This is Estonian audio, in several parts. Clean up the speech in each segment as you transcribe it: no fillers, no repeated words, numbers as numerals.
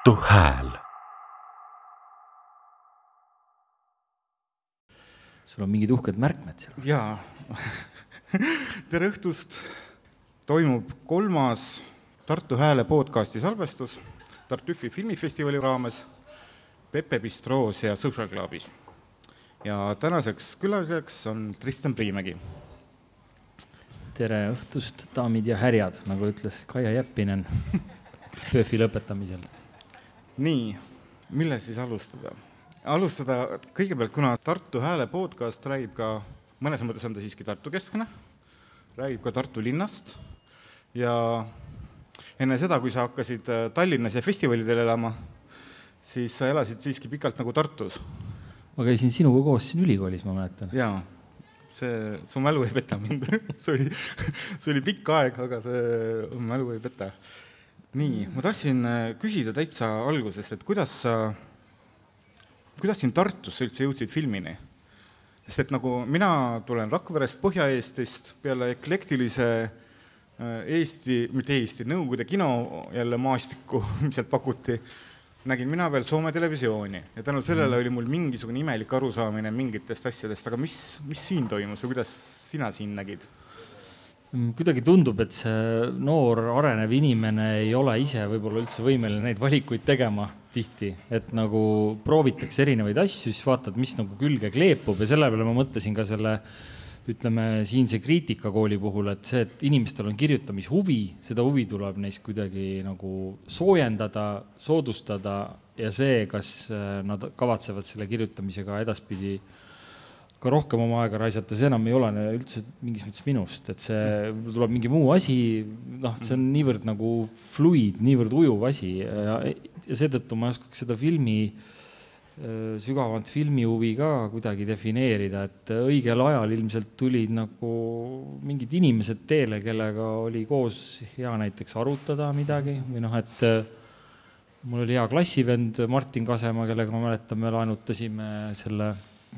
Tartu Hääl. Sul on mingid uhked märkmed seal. Jaa. Tere õhtust. Toimub 3. Tartu Hääle podcasti salvestus Tartu Üfi filmifestivali raames Pepe Bistroos ja Social Clubis. Ja tänaseks külaliseks on Tristan Priimägi. Tere õhtust, daamid ja härjad, nagu ütles Kaia Jeppinen PÖFi lõpetamisel. Nii, mille siis alustada? Alustada kõigepealt, kuna Tartu Hääle podcast räägib ka, mõnes mõttes on ta siiski Tartu keskne, räägib ka Tartu linnast ja enne seda, kui sa hakkasid Tallinnas ja festivalidel elama, siis sa elasid siiski pikalt nagu Tartus. Ma käisin sinuga koos siin ülikoolis, ma mäletan. Jaa, su mälu ei peta mind. see oli pikk aeg, aga see mälu ei peta. Nii, ma tahtsin küsida täitsa algusest, et kuidas siin Tartusse üldse jõudsid filmini? Sest et nagu mina tulen Rakverest, Põhja-Eestist, peale eklektilise Nõukogude kino jälle maastikku, mis sealt pakuti, nägin mina veel Soome televisiooni ja tänu sellele oli mul mingisugune imelik arusaamine mingitest asjadest, aga mis siin toimus või kuidas sina siin nägid? Kuidagi tundub, et see noor arenev inimene ei ole ise võib-olla üldse võimeline neid valikuid tegema tihti, et nagu proovitakse erinevaid asju, siis vaatad, mis nagu külge kleepub ja selle peale ma mõtlesin ka selle, ütleme, siinse kriitikakooli puhul, et see, et inimestel on kirjutamishuvi, seda huvi tuleb neist kuidagi nagu soojendada, soodustada ja see, kas nad kavatsevad selle kirjutamisega edaspidi ka rohkem oma aega raisata, see enam ei ole üldse mingis mõttes minust, et see tuleb mingi muu asi, see on niivõrd nagu fluid, niivõrd ujuv asi ja seetõttu ma oskaks seda sügavant filmihuvi ka kuidagi defineerida, et õigel ajal ilmselt tulid nagu mingid inimesed teele, kellega oli koos hea näiteks arutada midagi või et mul oli hea klassivend Martin Kasema, kellega ma mäletan, me laenutasime selle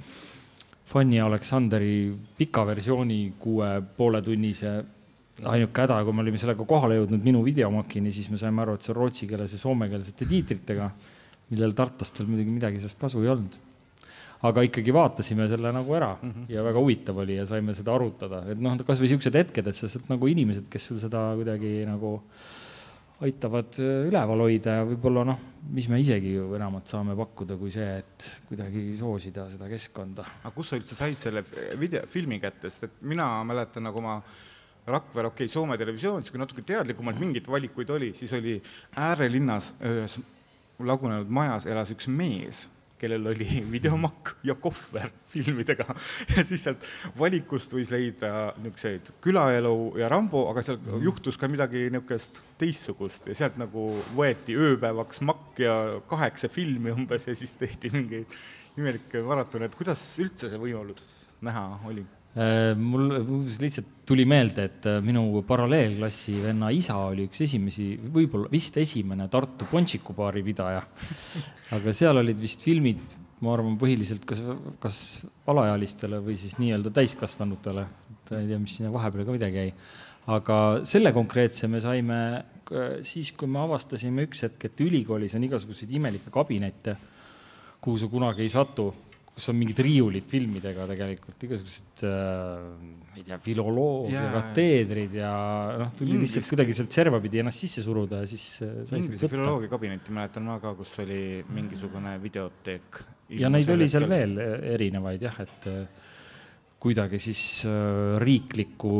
Fanny Aleksanderi pika versiooni 6,5 tunnise ainuke häda, kui me olime sellega kohale jõudnud minu videomakini, siis me saime aru, et see on rootsikeelse, soomekeelsete tiitritega, millel tartlastel muidugi midagi sellest kasu ei olnud. Aga ikkagi vaatasime selle nagu ära ja väga huvitav oli ja saime seda arutada. Et kas või siuksed hetked, et see nagu inimesed, kes sul seda kuidagi nagu aitavad üleval hoida ja võib-olla mis me isegi ju enamat saame pakkuda kui see, et kuidagi soosida seda keskkonda. Aga kus sa üldse said selle filmi kättest? Et mina mäletan nagu ma Rakvere, Soome televisioonis, kui natuke teadlikumalt mingit valikuid oli, siis oli äärelinnas ühes lagunenud majas elas üks mees, kellel oli videomakk ja kohver filmidega. Ja siis sealt valikust võis leida niisuguseid Külaelu ja Rambo, aga seal juhtus ka midagi niisugust teistsugust ja sealt nagu võeti ööpäevaks makk ja 8 filmi umbes ja siis tehti mingeid imelikke maratone. Et kuidas üldse see võimalus näha oli? Mul lihtsalt tuli meelde, et minu paralleelklassi venna isa oli üks esimesi, võib-olla vist esimene Tartu Pontsikubaari pidaja. Aga seal olid vist filmid, ma arvan, põhiliselt kas alaealistele või siis nii-öelda täiskasvanutele. Ei tea, mis sinna vahepeal ka midagi jäi. Aga selle konkreetse me saime siis, kui me avastasime üks hetk, et ülikoolis on igasuguseid imelikke kabinette, kuhu sa kunagi ei satu, kus on mingid riiulid filmidega tegelikult, igasugused, ei tea, filoloogia, kateedrid ja tuli lihtsalt kuidagi sealt serva pidi ennast sisse suruda ja siis Inglise filoloogia kabinetti mäletan ma ka, kus oli mingisugune videoteek. Ja neid oli seal veel erinevaid, jah, et kuidagi siis riikliku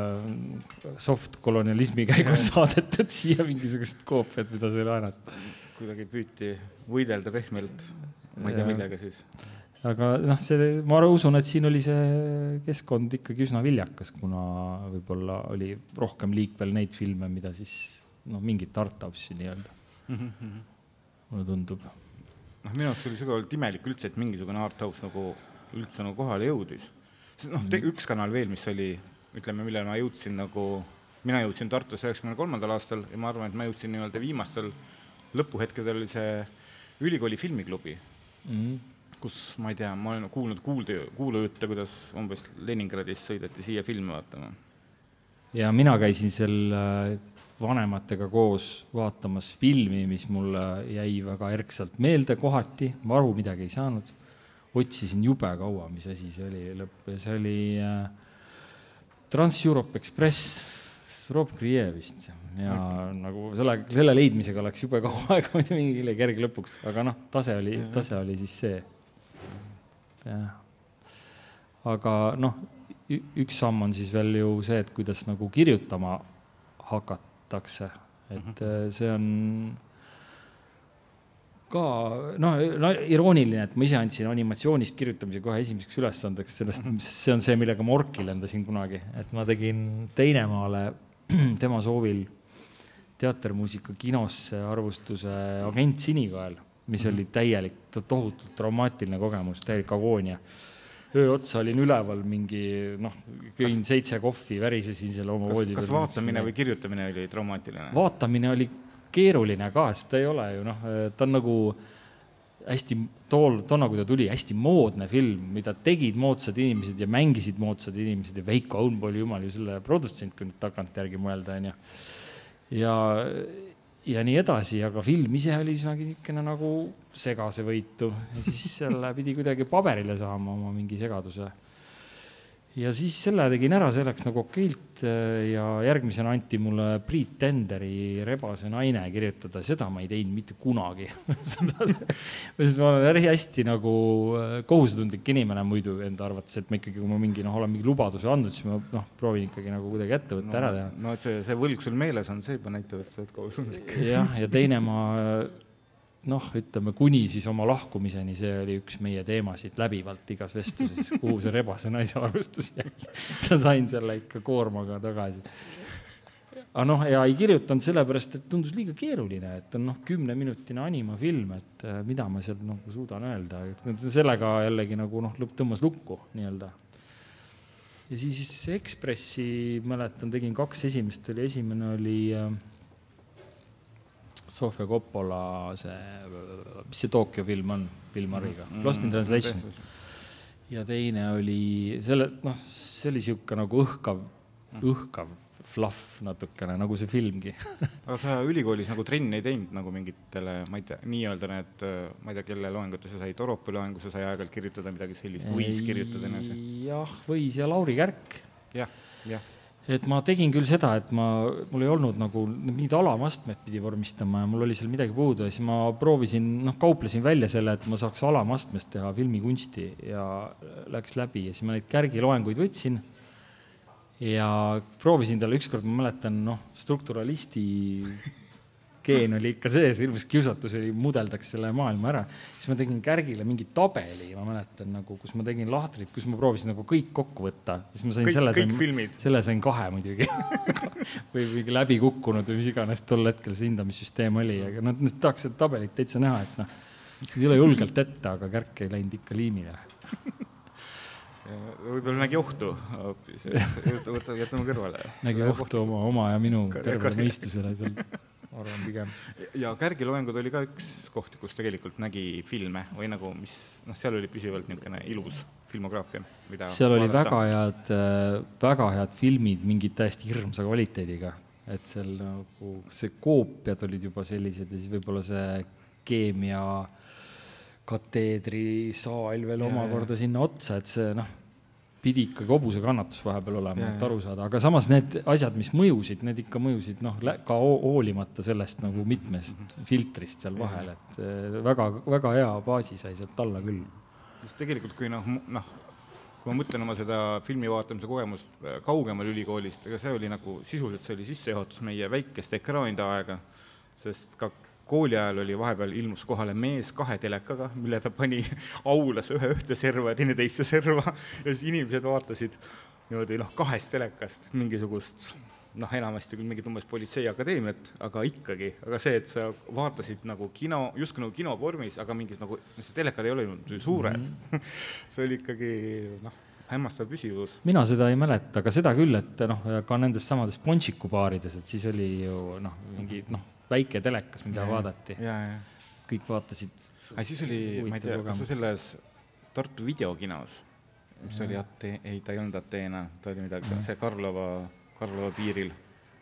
softkolonialismi käigus saadetud siia mingisugust koopiat, mida see laenat. Kuidagi püüti võidelda pehmelt, ma ei tea millega siis. Aga ma usun, et siin oli see keskkond ikkagi üsna viljakas, kuna võib-olla oli rohkem liikvel neid filme, mida siis mingit arthousesi nii-öelda. Mulle tundub. Minu jaoks oli sügavalt imelik üldse, et mingisugune arthouse nagu üldse nagu kohale jõudis. Üks kanal veel, mis oli, ütleme, millele ma jõudsin nagu, mina jõudsin Tartus 93. aastal ja ma arvan, et ma jõudsin nii-öelda viimastel lõpuhetkedel oli see ülikooli filmiklubi. Kus, ma ei tea, ma olen kuulnud kuulujutte, kuidas umbes Leningradis sõideti siia filmi vaatama. Ja mina käisin seal vanematega koos vaatamas filmi, mis mulle jäi väga erksalt meelde kohati, ma aru midagi ei saanud, otsisin jube kaua, mis asi see oli lõpp, see oli Trans-Europe Express, Rob Grier vist ja nagu selle leidmisega oleks jube kaua aega, muidu mingi kerge lõpuks, aga noh, tase oli siis see. Ja. Aga noh, üks samm on siis veel ju see, et kuidas nagu kirjutama hakatakse, et see on ka irooniline, et ma ise andsin animatsioonist kirjutamise kohe esimeseks ülesandeks, see on see, millega ma orki lendasin kunagi, et ma tegin Teinemaale tema soovil teatermuusika kinosse arvustuse Agent Sinikael, mis oli täielik, tohutult traumaatiline kogemus, täielik agoonia. Öö otsa olin üleval mingi, kõin 7 kohvi, värisesin selle oma voodi. Kas vaatamine või kirjutamine oli traumaatiline? Vaatamine oli keeruline ka, sest ta ei ole ju, ta on nagu hästi, toona kui ta tuli, hästi moodne film, mida tegid moodsad inimesed ja mängisid moodsad inimesed ja Veiko Aunbo oli jumal ju selle produtsent, kui nüüd tagant järgi mõelda. Ja nii edasi, aga film ise oli niisugune nagu segase võitu ja siis selle pidi kuidagi paberile saama oma mingi segaduse. Ja siis selle tegin ära, see läks nagu okeilt ja järgmisena anti mulle Priit Tenderi Rebase naine kirjutada, seda ma ei teinud mitte kunagi. Ma olen hästi nagu kohusetundlik inimene muidu enda arvates, et ma ikkagi, kui ma olen mingi lubaduse andnud, siis ma proovin ikkagi nagu kuidagi ette võtta ära teha. No, et see võlg sul meeles on, see juba näitab, et sa oled kohusetundlik. Ja teine ma ütleme, kuni siis oma lahkumiseni, see oli üks meie teemasid läbivalt igas vestluses, kuhu see Rebase naise arvestus jäi. Ta sain selle ikka koormaga tagasi. Aga ja ei kirjutanud sellepärast, et tundus liiga keeruline, et on 10-minutine animafilm, et mida ma sealt suudan öelda. Sellega jällegi nagu tõmbas lukku nii-öelda. Ja siis Ekspressi mäletan, tegin 2 esimest, esimene oli Sofia Coppola, mis see Tokyo film on, Bill Murray'ga, Lost in Translation. Ja teine oli, see oli siuke nagu õhkav fluff natukene, nagu see filmgi. Aga sa ülikoolis nagu trenni ei teinud nagu mingitele, ma ei tea, nii-öelda need, ma ei tea, kelle loengute sa sai, Toropi loengu, sa sai aegalt kirjutada midagi sellist, võis kirjutada ennast? Jah, võis ja Lauri Kärk. Jah. Et ma tegin küll seda, et mul ei olnud nagu mingid alamastmed pidi vormistama ja mul oli seal midagi puudu ja siis ma proovisin, kauplesin välja selle, et ma saaks alamastmest teha filmikunsti ja läks läbi ja siis ma neid Kärgi loenguid võtsin ja proovisin talle ükskord, ma mäletan, strukturalisti geen oli ikka sees, ilmus kiusatus oli, mudeldaks selle maailma ära. Siis ma tegin Kärgile mingi tabeli, ma mäletan, kus ma tegin lahtrid, kus ma proovisin nagu kõik kokku võtta. Siis ma sain selle sain 2 muidugi. või mingi läbi kukkunud või mis iganes tol hetkel see hindamissüsteem oli. Aga tahaks seda tabelit täitsa näha, et see ei ole julgelt ette, aga Kärk ei läinud ikka liimile. Võib-olla nägi ohtu. Jätame kõrvale. Nägi ohtu oma ja minu terve mõistusele seal. Arvan pigem. Ja Kärgi loengud oli ka üks koht, kus tegelikult nägi filme või nagu, mis, seal oli püsivalt niisugune ilus filmograafia. Seal oli väga head filmid, mingid täiesti hirmsa kvaliteediga, et seal nagu see koopiad olid juba sellised ja siis võib-olla see keemia kateedri saal veel omakorda sinna otsa, et see pidi ikkagi hobuse kannatus vahepeal olema, et aru saada. Aga samas need asjad, mis mõjusid, need ikka mõjusid ka hoolimata sellest nagu mitmest filtrist seal vahel, et väga, väga hea baasi sai sealt alla küll. Sest tegelikult, kui ma mõtlen oma seda filmi vaatamise kogemust kaugemal ülikoolist, aga see oli nagu sisuliselt, see oli sissejuhatus meie väikeste ekraanide aega, sest ka kooli ajal oli vahepeal ilmus kohale mees 2 telekaga, mille ta pani aulas ühte serva ja teine teisse serva ja siis inimesed vaatasid niimoodi 2 telekast mingisugust, enamasti küll mingid umbes politseiakadeemiat, aga ikkagi, aga see, et sa vaatasid nagu kino, just nagu kinovormis, aga mingid nagu, see telekad ei ole suured, see oli ikkagi hämmastav püsivus. Mina seda ei mäleta, aga seda küll, et ka nendes samades Pončiku baarides, et siis oli ju mingi väike telekas, mida vaadati. Kõik vaatasid. Aga siis oli, ma ei tea, kas selles Tartu videokinos, mis oli ta ei olnud Ateena, ta oli midagi, see Karlova piiril.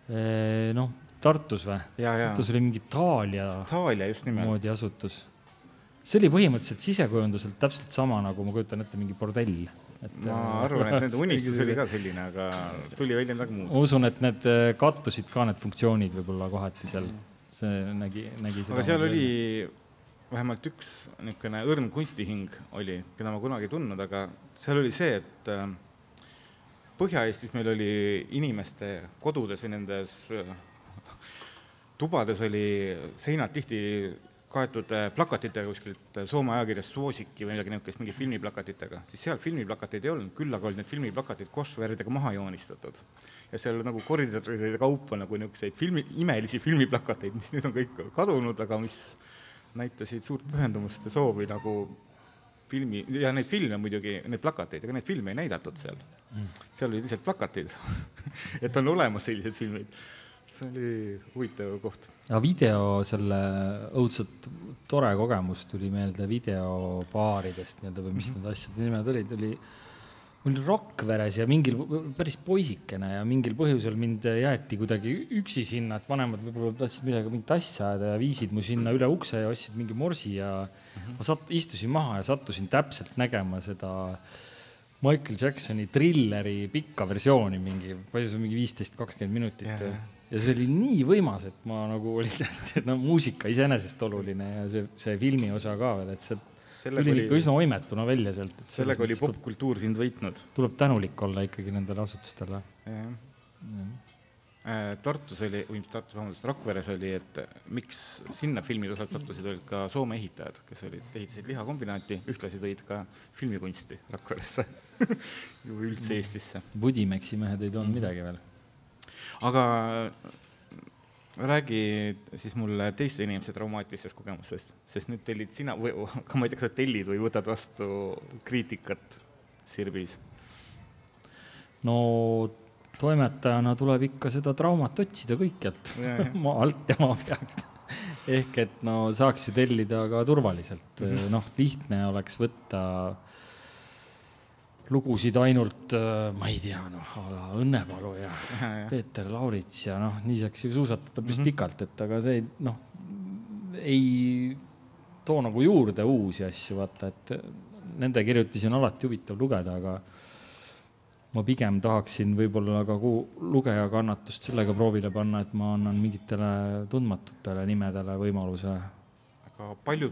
Noh, Tartus või? Ja. Tartus oli mingi Taalia just nimelt. moodi asutus. See oli põhimõtteliselt sisekujunduselt täpselt sama, nagu ma kujutan ette mingi bordell. Ma arvan, et nende unistus oli ka selline, aga tuli välja midagi muud. Usun, et need kattusid ka need funktsioonid võib-olla kohati seal. See nägi seda. Aga seal oli vähemalt üks niisugune õrn kunstihing oli, keda ma kunagi tundnud, aga seal oli see, et Põhja-Eestis meil oli inimeste kodudes või nendes tubades oli seinad tihti kaetud plakatitega kuskilt Soome ajakirjast Suosiki või midagi niisugust, mingi filmiplakatitega, siis seal filmiplakateid ei olnud, küll aga olid need filmiplakatid košvääridega maha joonistatud. Ja seal nagu koridoride kaupa nagu niisuguseid imelisi filmiplakateid, mis nüüd on kõik kadunud, aga mis näitasid suurt pühendumust ja soovi nagu filmi, ja neid filme muidugi, neid plakateid, aga neid filme ei näidatud seal. Seal olid lihtsalt plakatid, et on olemas sellised filmid. See oli huvitav koht. Ja video, selle õudselt tore kogemus tuli meelde videopaaridest või mis need asjad nimed olid, oli Rakveres ja mingil päris poisikene ja mingil põhjusel mind jäeti kuidagi üksi sinna, et vanemad võib-olla tahtsid midagi mingit asja ja viisid mu sinna üle ukse ja ostsid mingi morsi ja ma istusin maha ja sattusin täpselt nägema seda Michael Jacksoni Thrilleri pikka versiooni palju see mingi 15-20 minutit. Ja see oli nii võimas, et ma nagu oli tästi, et muusika iseenesest oluline ja see filmi osa ka veel, et see tuli ikka üsna oimetuna välja sealt. Sellega oli popkultuur sind võitnud. Tuleb tänulik olla ikkagi nendele asutustele. Tartus oli, Rakveres oli, et miks sinna filmid osad sattusid, olid ka Soome ehitajad, kes ehitasid lihakombinaati, ühtlasi tõid ka filmikunsti Rakveresse ju üldse Eestisse. Budimeksi mehed ei toonud midagi veel. Aga räägi siis mulle teiste inimese traumaatilistest kogemustest, sest nüüd tellid sina, aga ma ei tea, kas sa tellid või võtad vastu kriitikat Sirbis? No toimetajana tuleb ikka seda traumat otsida kõikjalt, maa alt ja maa pealt. Ehk et saaks ju tellida ka turvaliselt. Lihtne oleks võtta lugusid ainult, ma ei tea, Õnnepalu ja Peeter Laurits ja nii saaks ju suusatada päris pikalt, et aga see ei too nagu juurde uusi asju, vaata, et nende kirjutisi on alati huvitav lugeda, aga ma pigem tahaksin võib-olla ka lugeja kannatust sellega proovile panna, et ma annan mingitele tundmatutele nimedele võimaluse. Aga palju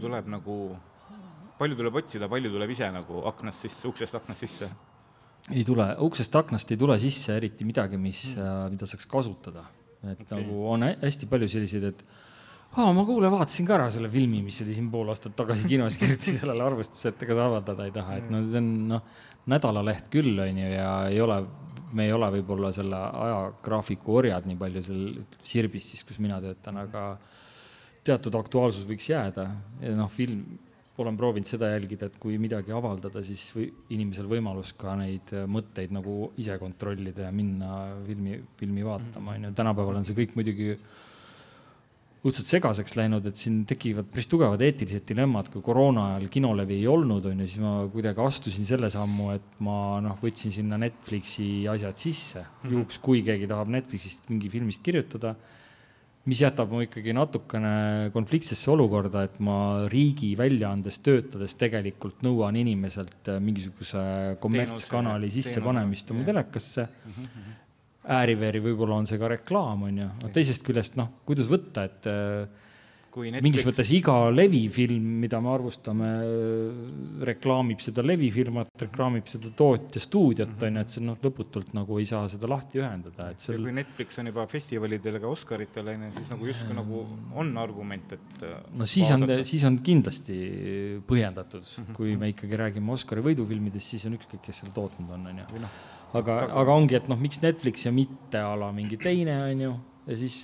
tuleb otsida, palju tuleb ise nagu aknast sisse, uksest aknast sisse? Ei tule, uksest aknast ei tule sisse eriti midagi, mida saaks kasutada. Et nagu on hästi palju selliseid, et ma vaatasin ka ära selle filmi, mis oli siin pool aastat tagasi kinos, kirjutasin sellele arvestuse, et ega ta avaldada ei taha. Et see on nädalaleht küll on ju ja me ei ole võib-olla selle ajagraafiku orjad nii palju seal Sirbis, siis kus mina töötan, aga teatud aktuaalsus võiks jääda. Ja film olen proovinud seda jälgida, et kui midagi avaldada, siis inimesel võimalus ka neid mõtteid nagu ise kontrollida ja minna filmi vaatama. Tänapäeval on see kõik muidugi õudselt segaseks läinud, et siin tekivad päris tugevad eetilised dilemmad, kui koroona ajal kinolevi ei olnud, siis ma kuidagi astusin selle sammu, et ma võtsin sinna Netflixi asjad sisse. Juhuks, kui keegi tahab Netflixist mingi filmist kirjutada, mis jätab mu ikkagi natukene konfliktsesse olukorda, et ma riigi väljaandes töötades tegelikult nõuan inimeselt mingisuguse kommertskanali sissepanemist oma telekasse. Ääriveeri võib-olla on see ka reklaam, on ju. Teisest küljest, kuidas võtta, et mingis mõttes iga levifilm, mida me arvustame, reklaamib seda levifirmat, reklaamib seda tootja stuudiot, et see lõputult nagu ei saa seda lahti ühendada. Ja kui Netflix on juba festivalidele ka Oscaritele, siis just on argument, et siis on kindlasti põhjendatud. Kui me ikkagi räägime Oscari võidufilmidest, siis on ükskõik, kes seal tootnud on ju. Aga ongi, et miks Netflix ja mitte ala mingi teine on ju, ja siis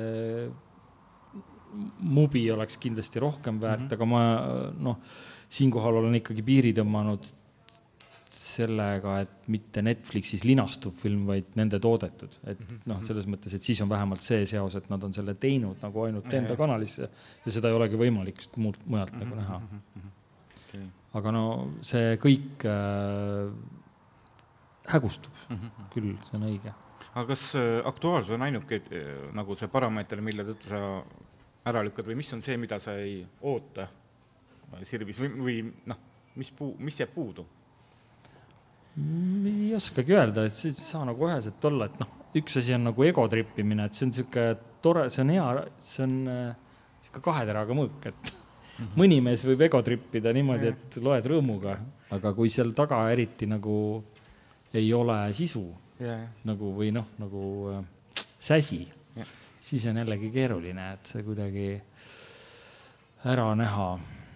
Mubi oleks kindlasti rohkem väärt, aga ma siinkohal olen ikkagi piiri tõmmanud sellega, et mitte Netflixis linastuv film, vaid nende toodetud. Et selles mõttes, et siis on vähemalt see seos, et nad on selle teinud nagu ainult enda kanalisse ja seda ei olegi võimalik mujalt nagu näha. Aga see kõik hägustub küll, see on õige. aga kas aktuaalsus on ainuke nagu see parameeter, mille tõttu sa ära lükkad või mis on see, mida sa ei oota Sirbis või noh, mis jääb puudu? Ei oskagi öelda, et see ei saa nagu üheselt olla, et noh, üks asi on nagu egotrippimine, et see on siuke tore, see on hea, see on siuke kaheteraga mõõk, et mõni mees võib egotrippida niimoodi, et loed rõõmuga, aga kui seal taga eriti nagu ei ole sisu nagu või noh, nagu säsi, siis on jällegi keeruline, et see kuidagi ära näha.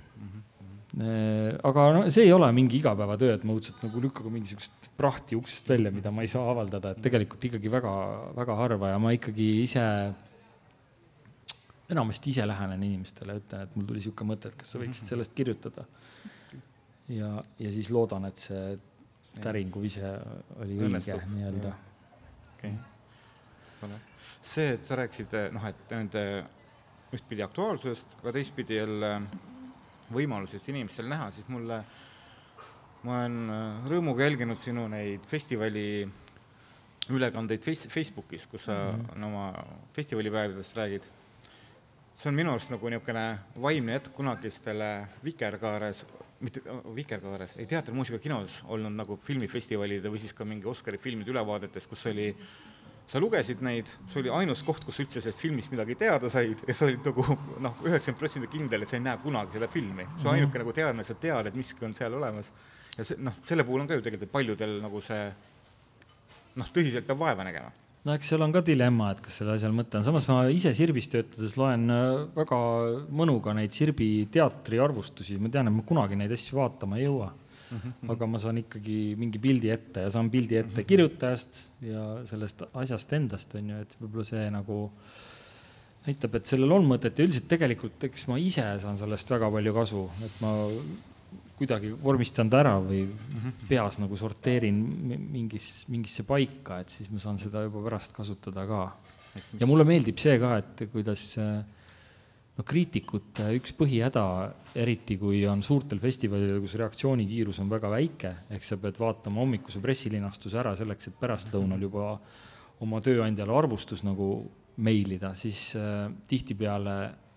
Aga no, see ei ole mingi igapäevatöö, et ma õudselt nagu lükkaga mingisugust prahti uksest välja, mida ma ei saa avaldada, et tegelikult ikkagi väga, väga harva ja ma ikkagi enamasti ise lähenen inimestele, ütlen, et mul tuli siuke mõte, et kas sa võiksid sellest kirjutada. Ja siis loodan, et see täringu ise oli õige nii-öelda. Okay. See, et sa rääkisid, noh, et nende ühtpidi aktuaalsusest, aga teistpidi jälle võimalusest inimestel näha, siis ma olen rõõmuga jälginud sinu neid festivali ülekandeid Facebookis, kus sa oma festivalipäevidest räägid. See on minu arust nagu niisugune vaimne jätk kunagistele Vikerkaares, ei teatrimuusikakinos olnud nagu filmifestivalide või siis ka mingi Oscari filmide ülevaadetes, kus sa lugesid neid, see oli ainus koht, kus üldse sellest filmist midagi teada said ja sa olid nagu 90% kindel, et sa ei näe kunagi seda filmi. See on ainuke nagu teadmine, sa tead, et miski on seal olemas. Ja selle puhul on ka ju tegelikult paljudel nagu see tõsiselt peab vaeva nägema. No eks seal on ka dilemma, et kas selle asjal mõte on. Samas ma ise Sirbis töötades loen väga mõnuga neid Sirbi teatri arvustusi. Ma tean, et ma kunagi neid asju vaatama ei jõua. Aga ma saan ikkagi mingi pildi ette ja saan pildi ette kirjutajast ja sellest asjast endast, on ju, et võib-olla see nagu näitab, et sellel on mõtet ja üldiselt tegelikult, eks ma ise saan sellest väga palju kasu, et ma kuidagi vormistan ta ära või peas nagu sorteerin mingisse paika, et siis ma saan seda juba pärast kasutada ka. Ja mulle meeldib see ka, et kuidas kriitikute üks põhihäda, eriti kui on suurtel festivalidel, kus reaktsioonikiirus on väga väike, ehk sa pead vaatama hommikuse pressilinastuse ära selleks, et pärastlõunal juba oma tööandjale arvustus nagu meilida, siis tihtipeale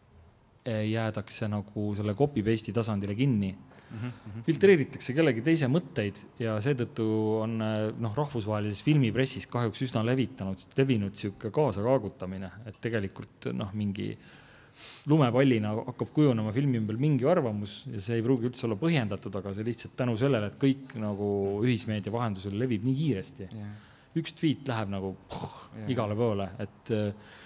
jäädakse nagu selle copy-paste'i tasandile kinni. Filtreeritakse kellegi teise mõtteid ja seetõttu on rahvusvahelises filmipressis kahjuks üsna levinud siuke kaasakaagutamine, et tegelikult mingi lumepallina hakkab kujunema filmi ümber mingi arvamus ja see ei pruugi üldse olla põhjendatud, aga see lihtsalt tänu sellele, et kõik nagu ühismeedia vahendusel levib nii kiiresti. Üks tweet läheb nagu igale poole, et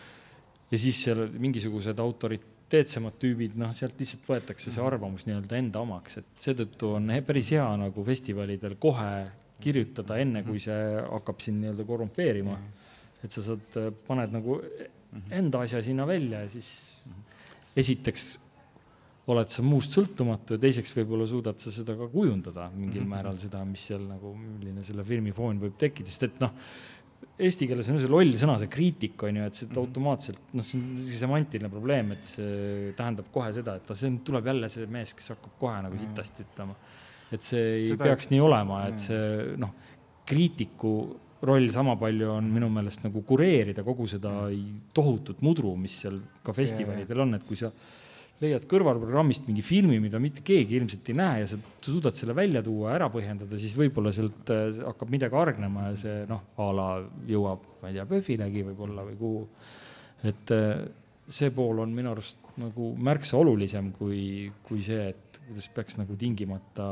ja siis seal mingisugused autoriteetsemad tüübid, sealt lihtsalt võetakse see arvamus nii-öelda enda omaks, et seetõttu on päris hea nagu festivalidel kohe kirjutada enne, kui see hakkab siin nii-öelda korrumpeerima, et sa paned nagu enda asja sinna välja ja siis esiteks oled sa muust sõltumatu ja teiseks võib-olla suudad sa seda ka kujundada mingil määral seda, mis seal nagu, milline selle filmi foon võib tekkida, sest et eesti keeles on see loll sõna, see kriitik on ju, et see automaatselt, see on semantiline probleem, et see tähendab kohe seda, et see tuleb jälle see mees, kes hakkab kohe nagu sitasti ütlema. Et see ei peaks nii olema, et see kriitiku roll sama palju on minu meelest nagu kureerida kogu seda tohutut mudru, mis seal ka festivalidel on, et kui sa leiad kõrvalprogrammist mingi filmi, mida mitte keegi ilmselt ei näe ja sa suudad selle välja tuua, ära põhjendada, siis võib-olla sealt hakkab midagi argnema ja see a la jõuab, ma ei tea, PÖFFilegi võib-olla või kuhu. Et see pool on minu arust nagu märksa olulisem kui see, et kuidas peaks nagu tingimata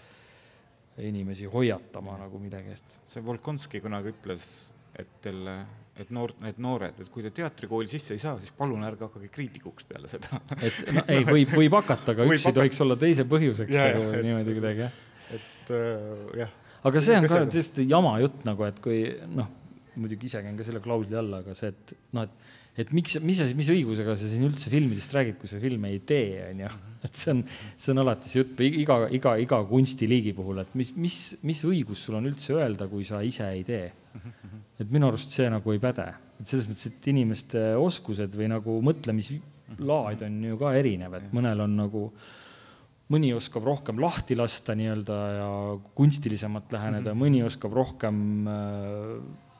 inimesi hoiatama nagu midagi eest. See Volkonski kunagi ütles, et need noored, et kui te teatrikooli sisse ei saa, siis palun ärge hakkagi kriitikuks peale seda. Ei, võib hakata, aga üks ei tohiks olla teise põhjuseks niimoodi kuidagi. Aga see on ka tõesti jama jutt, nagu, et kui, muidugi ise käin ka selle klausli alla, aga see, et mis õigusega sa siin üldse filmidest räägid, kui sa filme ei tee, on ju. Et see on alati see jutt iga kunstiliigi puhul, et mis õigus sul on üldse öelda, kui sa ise ei tee. Et minu arust see nagu ei päde. Et selles mõttes, et inimeste oskused või nagu mõtlemislaad on ju ka erinev, et mõnel on nagu, mõni oskab rohkem lahti lasta nii-öelda ja kunstilisemalt läheneda, mõni oskab rohkem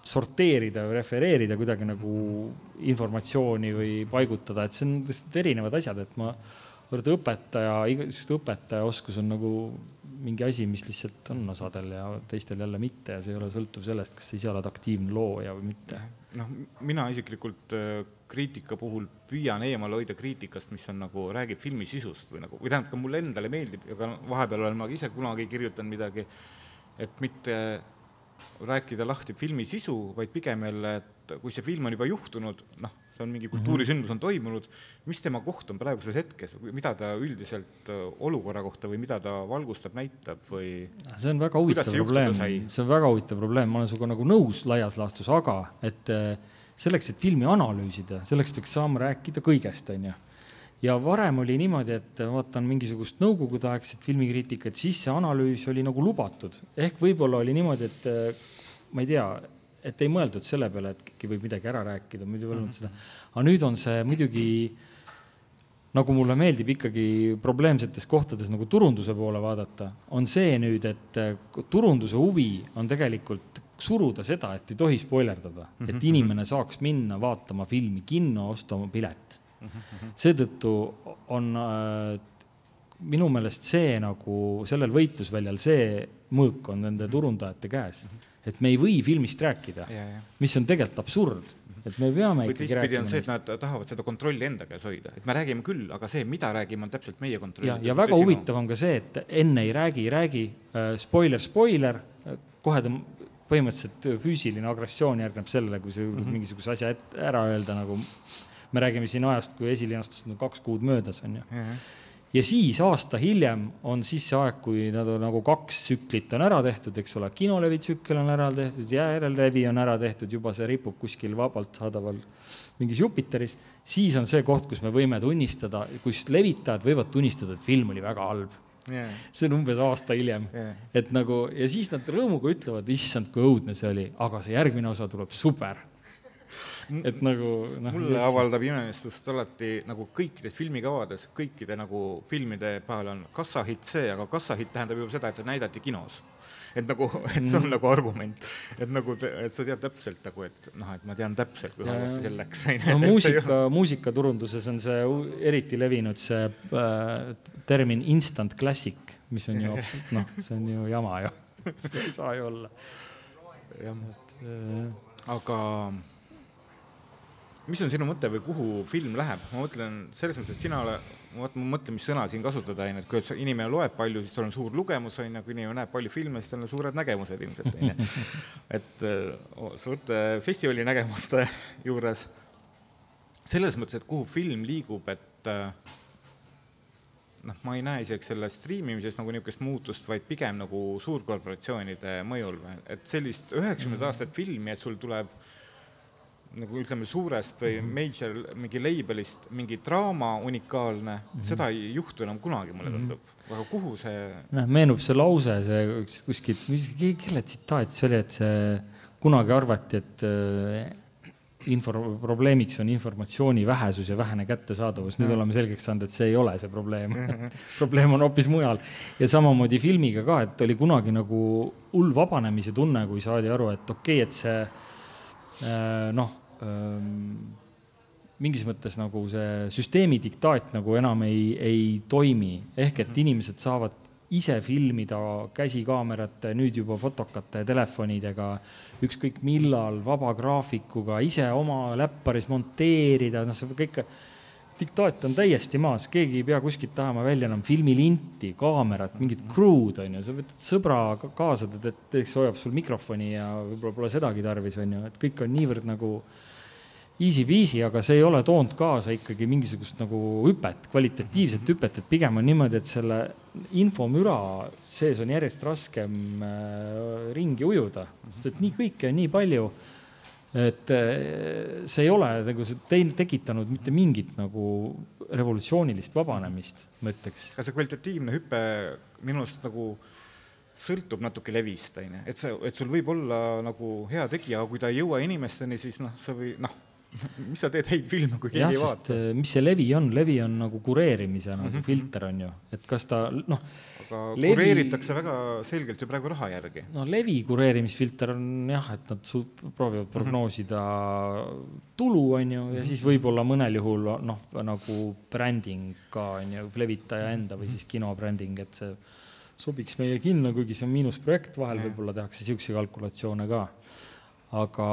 sorteerida või refereerida kuidagi nagu informatsiooni või paigutada, et see on erinevad asjad, et ma õpetaja oskus on nagu mingi asi, mis lihtsalt on osadel ja teistel jälle mitte ja see ei ole sõltuv sellest, kas sa ise oled aktiivne looja või mitte. Noh, mina isiklikult kriitika puhul püüan eemal hoida kriitikast, mis on nagu, räägib filmi sisust või tähendab ka mulle endale meeldib, aga vahepeal olen ma ise kunagi kirjutan midagi, et mitte rääkida lahti filmi sisu, vaid pigem jälle, et kui see film on juba juhtunud, noh, see on mingi kultuurisündmus on toimunud, mis tema koht on praeguses hetkes, mida ta üldiselt olukorra kohta või mida ta valgustab, näitab või see on väga huvitav probleem. See on väga huvitav probleem, ma olen suga nagu nõus laias laastus, aga et selleks, et filmi analüüsida, selleks peaks saama rääkida kõigest, on ju. Ja varem oli niimoodi, et vaatan mingisugust nõukogudeaegset filmikriitikat, siis see analüüs oli nagu lubatud. Ehk võib-olla oli niimoodi, et ma ei tea, et ei mõeldud selle peale, et keegi võib midagi ära rääkida, muidu olnud seda. Aga nüüd on see muidugi, nagu mulle meeldib ikkagi probleemsetes kohtades nagu turunduse poole vaadata, on see nüüd, et turunduse huvi on tegelikult suruda seda, et ei tohi spoilerdada, et inimene saaks minna vaatama filmi kinno, ostama pilet. Seetõttu on minu meelest see nagu sellel võitlusväljal see mõõk on nende turundajate käes, et me ei või filmist rääkida, mis on tegelikult absurd, et me peame ikkagi rääkima. On see, et nad tahavad seda kontrolli enda käes hoida, et me räägime küll, aga see, mida räägime, on täpselt meie kontrolli. Ja väga huvitav on ka see, et enne ei räägi, spoiler, kohe põhimõtteliselt füüsiline agressioon järgneb sellele, kui see mingisuguse asja ära öelda nagu me räägime siin ajast, kui esilinastust on 2 kuud möödas, on ju. Ja siis aasta hiljem on siis see aeg, kui nad on nagu 2 tsüklit on ära tehtud, eks ole, kinolevi tsükkel on ära tehtud, järellevi on ära tehtud, juba see ripub kuskil vabalt saadaval mingis Jupiteris, siis on see koht, kus me võime tunnistada, kus levitajad võivad tunnistada, et film oli väga halb. See on umbes aasta hiljem. Et nagu, ja siis nad rõõmuga ütlevad, issand, kui õudne see oli, aga see järgmine osa tuleb super. Et nagu, mulle avaldab imestust alati nagu kõikides filmikavades, kõikide nagu filmide peal on kassahitt see, aga kassahitt tähendab juba seda, et näidati kinos. Et see on nagu argument, et sa tead täpselt nagu, et ma tean täpselt, kui halvasti selleks. Muusikaturunduses on see eriti levinud see termin instant classic, mis on ju, see on ju jama ju. See ei saa ju olla. Aga mis on sinu mõte või kuhu film läheb? Ma mõtlen selles mõttes, et ma mõtlen, mis sõna siin kasutada, et kui inimene loeb palju, siis tal on suur lugemus, kui inimene näeb palju filme, siis tal on suured nägemused ilmselt. Et suurte festivali nägemuste juures selles mõttes, et kuhu film liigub, et ma ei näe isegi selle striimimisest nagu niisugust muutust, vaid pigem nagu suurkorporatsioonide mõjul. Et sellist 90 aastat filmi, et sul tuleb nagu ütleme suurest või major mingi labelist mingi draama unikaalne, seda ei juhtu enam kunagi, mulle tundub. Aga kuhu see... Meenub see lause, see kuskilt, kelle tsitaat see oli, et see kunagi arvati, et probleemiks on informatsiooni vähesus ja vähene kättesaadavus. Nüüd oleme selgeks saanud, et see ei ole see probleem. Probleem on hoopis mujal. Ja samamoodi filmiga ka, et oli kunagi nagu hull vabanemise tunne, kui saadi aru, et okei, et see mingis mõttes nagu see süsteemi diktaat nagu enam ei toimi. Ehk et inimesed saavad ise filmida käsikaamerate, nüüd juba fotokate ja telefonidega, ükskõik millal, vaba graafikuga, ise oma läpparis monteerida, see kõik diktaat on täiesti maas, keegi ei pea kuskilt tahama välja enam filmilinti, kaamerat, mingit crew'd, on ju, sa võtad sõbra kaasa, et hoiab sul mikrofoni ja võib-olla pole sedagi tarvis, on ju, et kõik on niivõrd nagu easy peasy, aga see ei ole toonud kaasa ikkagi mingisugust nagu hüpet, kvalitatiivset hüpet, et pigem on niimoodi, et selle infomüra sees on järjest raskem ringi ujuda, sest et nii kõike on nii palju, et see ei ole nagu tekitanud mitte mingit nagu revolutsioonilist vabanemist, ma ütleks. Aga see kvalitatiivne hüpe minust nagu sõltub natuke levist, et sul võib olla nagu hea tegija, aga kui ta ei jõua inimesteni, siis mis sa teed häid filme, kui keegi ei vaata? Mis see levi on nagu kureerimise nagu filter on ju, et kas ta aga kureeritakse väga selgelt ju praegu raha järgi. Levi kureerimisfilter on jah, et nad proovivad prognoosida tulu on ju ja siis võib-olla mõnel juhul nagu bränding ka on ju, levitaja enda või siis kinobränding, et see sobiks meie kinno, kuigi see on miinusprojekt, vahel võib-olla tehakse siukse kalkulatsioone ka. Aga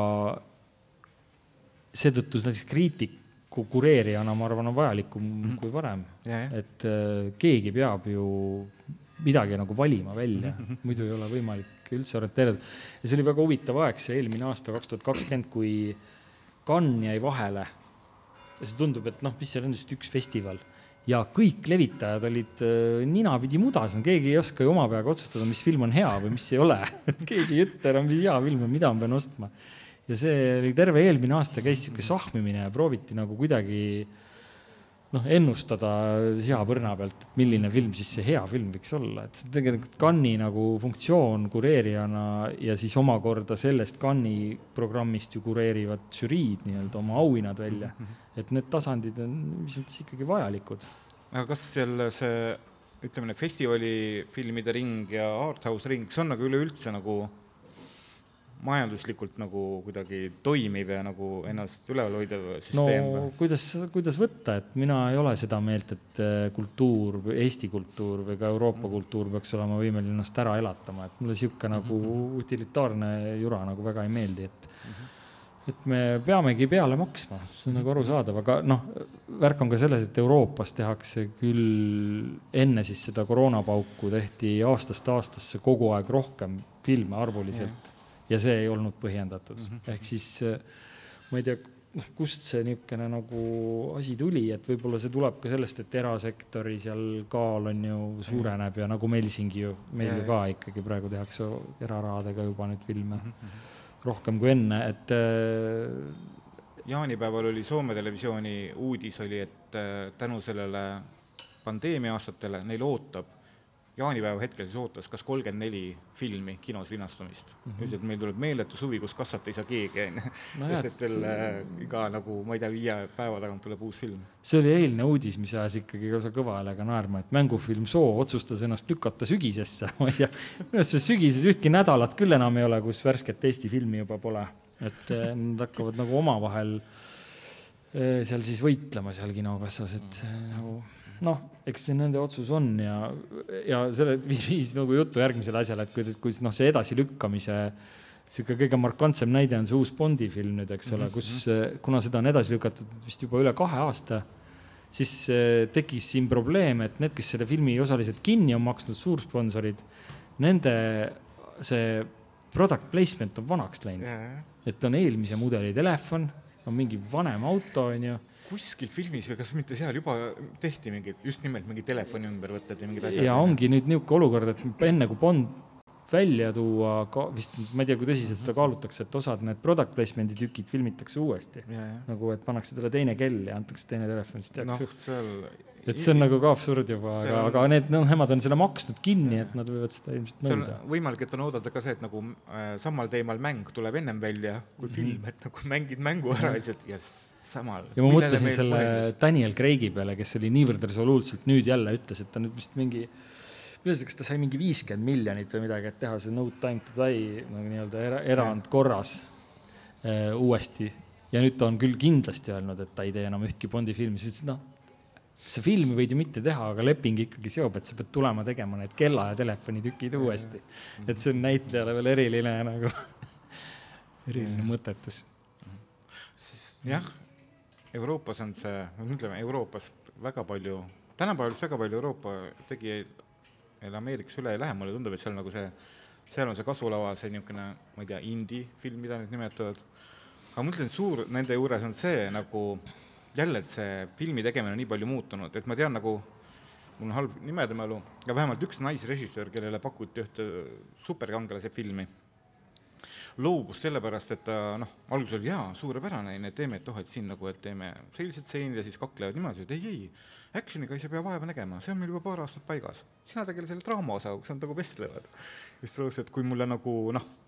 seetõttu näiteks kriitiku kureerijana ma arvan on vajalikum kui varem, et keegi peab ju midagi nagu valima välja, muidu ei ole võimalik üldse orienteerida. Ja see oli väga huvitav aeg, see eelmine aasta 2020, kui Cannes jäi vahele ja see tundub, et mis seal on just üks festival ja kõik levitajad olid ninapidi mudas, keegi ei oska ju oma peaga otsustada, mis film on hea või mis ei ole, et keegi ei ütle enam hea film, mida ma pean ostma. Ja see oli terve eelmine aasta käis siuke sahmimine ja prooviti nagu kuidagi ennustada hea põrna pealt, et milline film siis see hea film võiks olla. Et see tegelikult Cannes'i nagu funktsioon kureerijana ja siis omakorda sellest Cannes'i programmist ju kureerivad žüriid nii-öelda oma auhinnad välja. Et need tasandid on mis mõttes ikkagi vajalikud. Aga kas see, ütleme, festivali filmide ring ja arthouse ring, see on nagu üleüldse nagu majanduslikult nagu kuidagi toimiv ja nagu ennast üleval hoidev süsteem? Kuidas võtta, et mina ei ole seda meelt, et kultuur või Eesti kultuur või ka Euroopa kultuur peaks olema võimeline ennast ära elatama, et mulle siuke nagu utilitaarne jura nagu väga ei meeldi, et me peamegi peale maksma, see on nagu arusaadav, aga värk on ka selles, et Euroopas tehakse küll enne siis seda koroonapauku tehti aastast aastasse kogu aeg rohkem filme arvuliselt ja see ei olnud põhjendatud. Ehk siis ma ei tea, kust see niisugune nagu asi tuli, et võib-olla see tuleb ka sellest, et erasektori seal kaal on ju suureneb ja nagu meil siingi ju, meil ju ka ikkagi praegu tehakse erarahadega juba nüüd filme rohkem kui enne, et jaanipäeval oli Soome televisiooni uudis oli, et tänu sellele pandeemia aastatele neil ootab jaanipäeva hetkel siis ootas kas 34 filmi kinos linastumist. Ütles, et meil tuleb meeletu suvi, kus kassata ei saa keegi. Iga nagu, ma ei tea, 5 päeva tagant tuleb uus film. See oli eilne uudis, mis ajas ikkagi kõva häälega naerma, et mängufilm Soo otsustas ennast lükata sügisesse. Minu see sügises ühtki nädalat küll enam ei ole, kus värsket Eesti filmi juba pole. Et nad hakkavad nagu omavahel seal siis võitlema seal kinokassas, et nagu eks see nende otsus on ja selle viis nagu juttu järgmisele asjale, et kui see edasi lükkamise kõige markantsem näide on see uus Bondi film nüüd, eks ole, kus kuna seda on edasi lükatud vist juba üle 2 aasta, siis tekkis siin probleem, et need, kes selle filmi osaliselt kinni on maksnud, suursponsorid, nende see product placement on vanaks läinud. Et on eelmise mudeli telefon, on mingi vanem auto, on ju. Kuskil filmis või kas mitte seal juba tehti just nimelt mingi telefoni ümber võtted ja mingid asjad? Ja ongi nüüd niisugune olukord, et enne kui Bond välja tuua, vist, ma ei tea, kui tõsiselt seda kaalutakse, et osad need product placement'i tükid filmitakse uuesti. Nagu, et pannakse talle teine kell ja antakse teine telefonist. Et see on nagu ka absurd juba, aga need nemad on selle maksnud kinni, et nad võivad seda ilmselt nõuda. See on võimalik, et on oodata ka see, et nagu samal teemal mäng tuleb ennem välja kui film, et nagu mängid mängu ära ja samal. Ja ma mõtlesin selle Daniel Craig'i peale, kes oli niivõrd resoluutselt nüüd jälle ütles, et ta nüüd vist mingi kas ta sai mingi 50 miljonit või midagi, et teha see No Time to Die nagu nii-öelda erand korras uuesti. Ja nüüd ta on küll kindlasti öelnud, et ta ei tee enam ühtki Bondi filmi. See filmi võid ju mitte teha, aga leping ikkagi seob, et sa pead tulema tegema need kella ja telefoni tükid uuesti. Et see on näitlejale veel eriline mõtetus. Jah, Euroopas on see, ütleme Euroopast väga palju, tänapäevalt väga palju Euroopa tegijaid Ameerikas üle ei lähe, mulle tundub, et seal nagu seal on see kasvulava, see niisugune, ma ei tea, indie-film, mida nüüd nimetavad. Aga ma mõtlen, suur nende juures on see nagu jälle, et see filmi tegemine on nii palju muutunud, et ma tean nagu, mul on halb nimedemalu, ja vähemalt üks naisrežissöör, kellele pakuti ühte superkangelase filmi, loobus sellepärast, et ta, alguses oli suurepärane, teeme, et siin nagu, et teeme sellised stseenid ja siis kaklevad niimoodi, et ei, actioniga ei saa pea vaeva nägema, see on meil juba paar aastat paigas. Sina tegele selle draama osa, kus nad nagu vestlevad. Just tõus, et kui mulle nagu,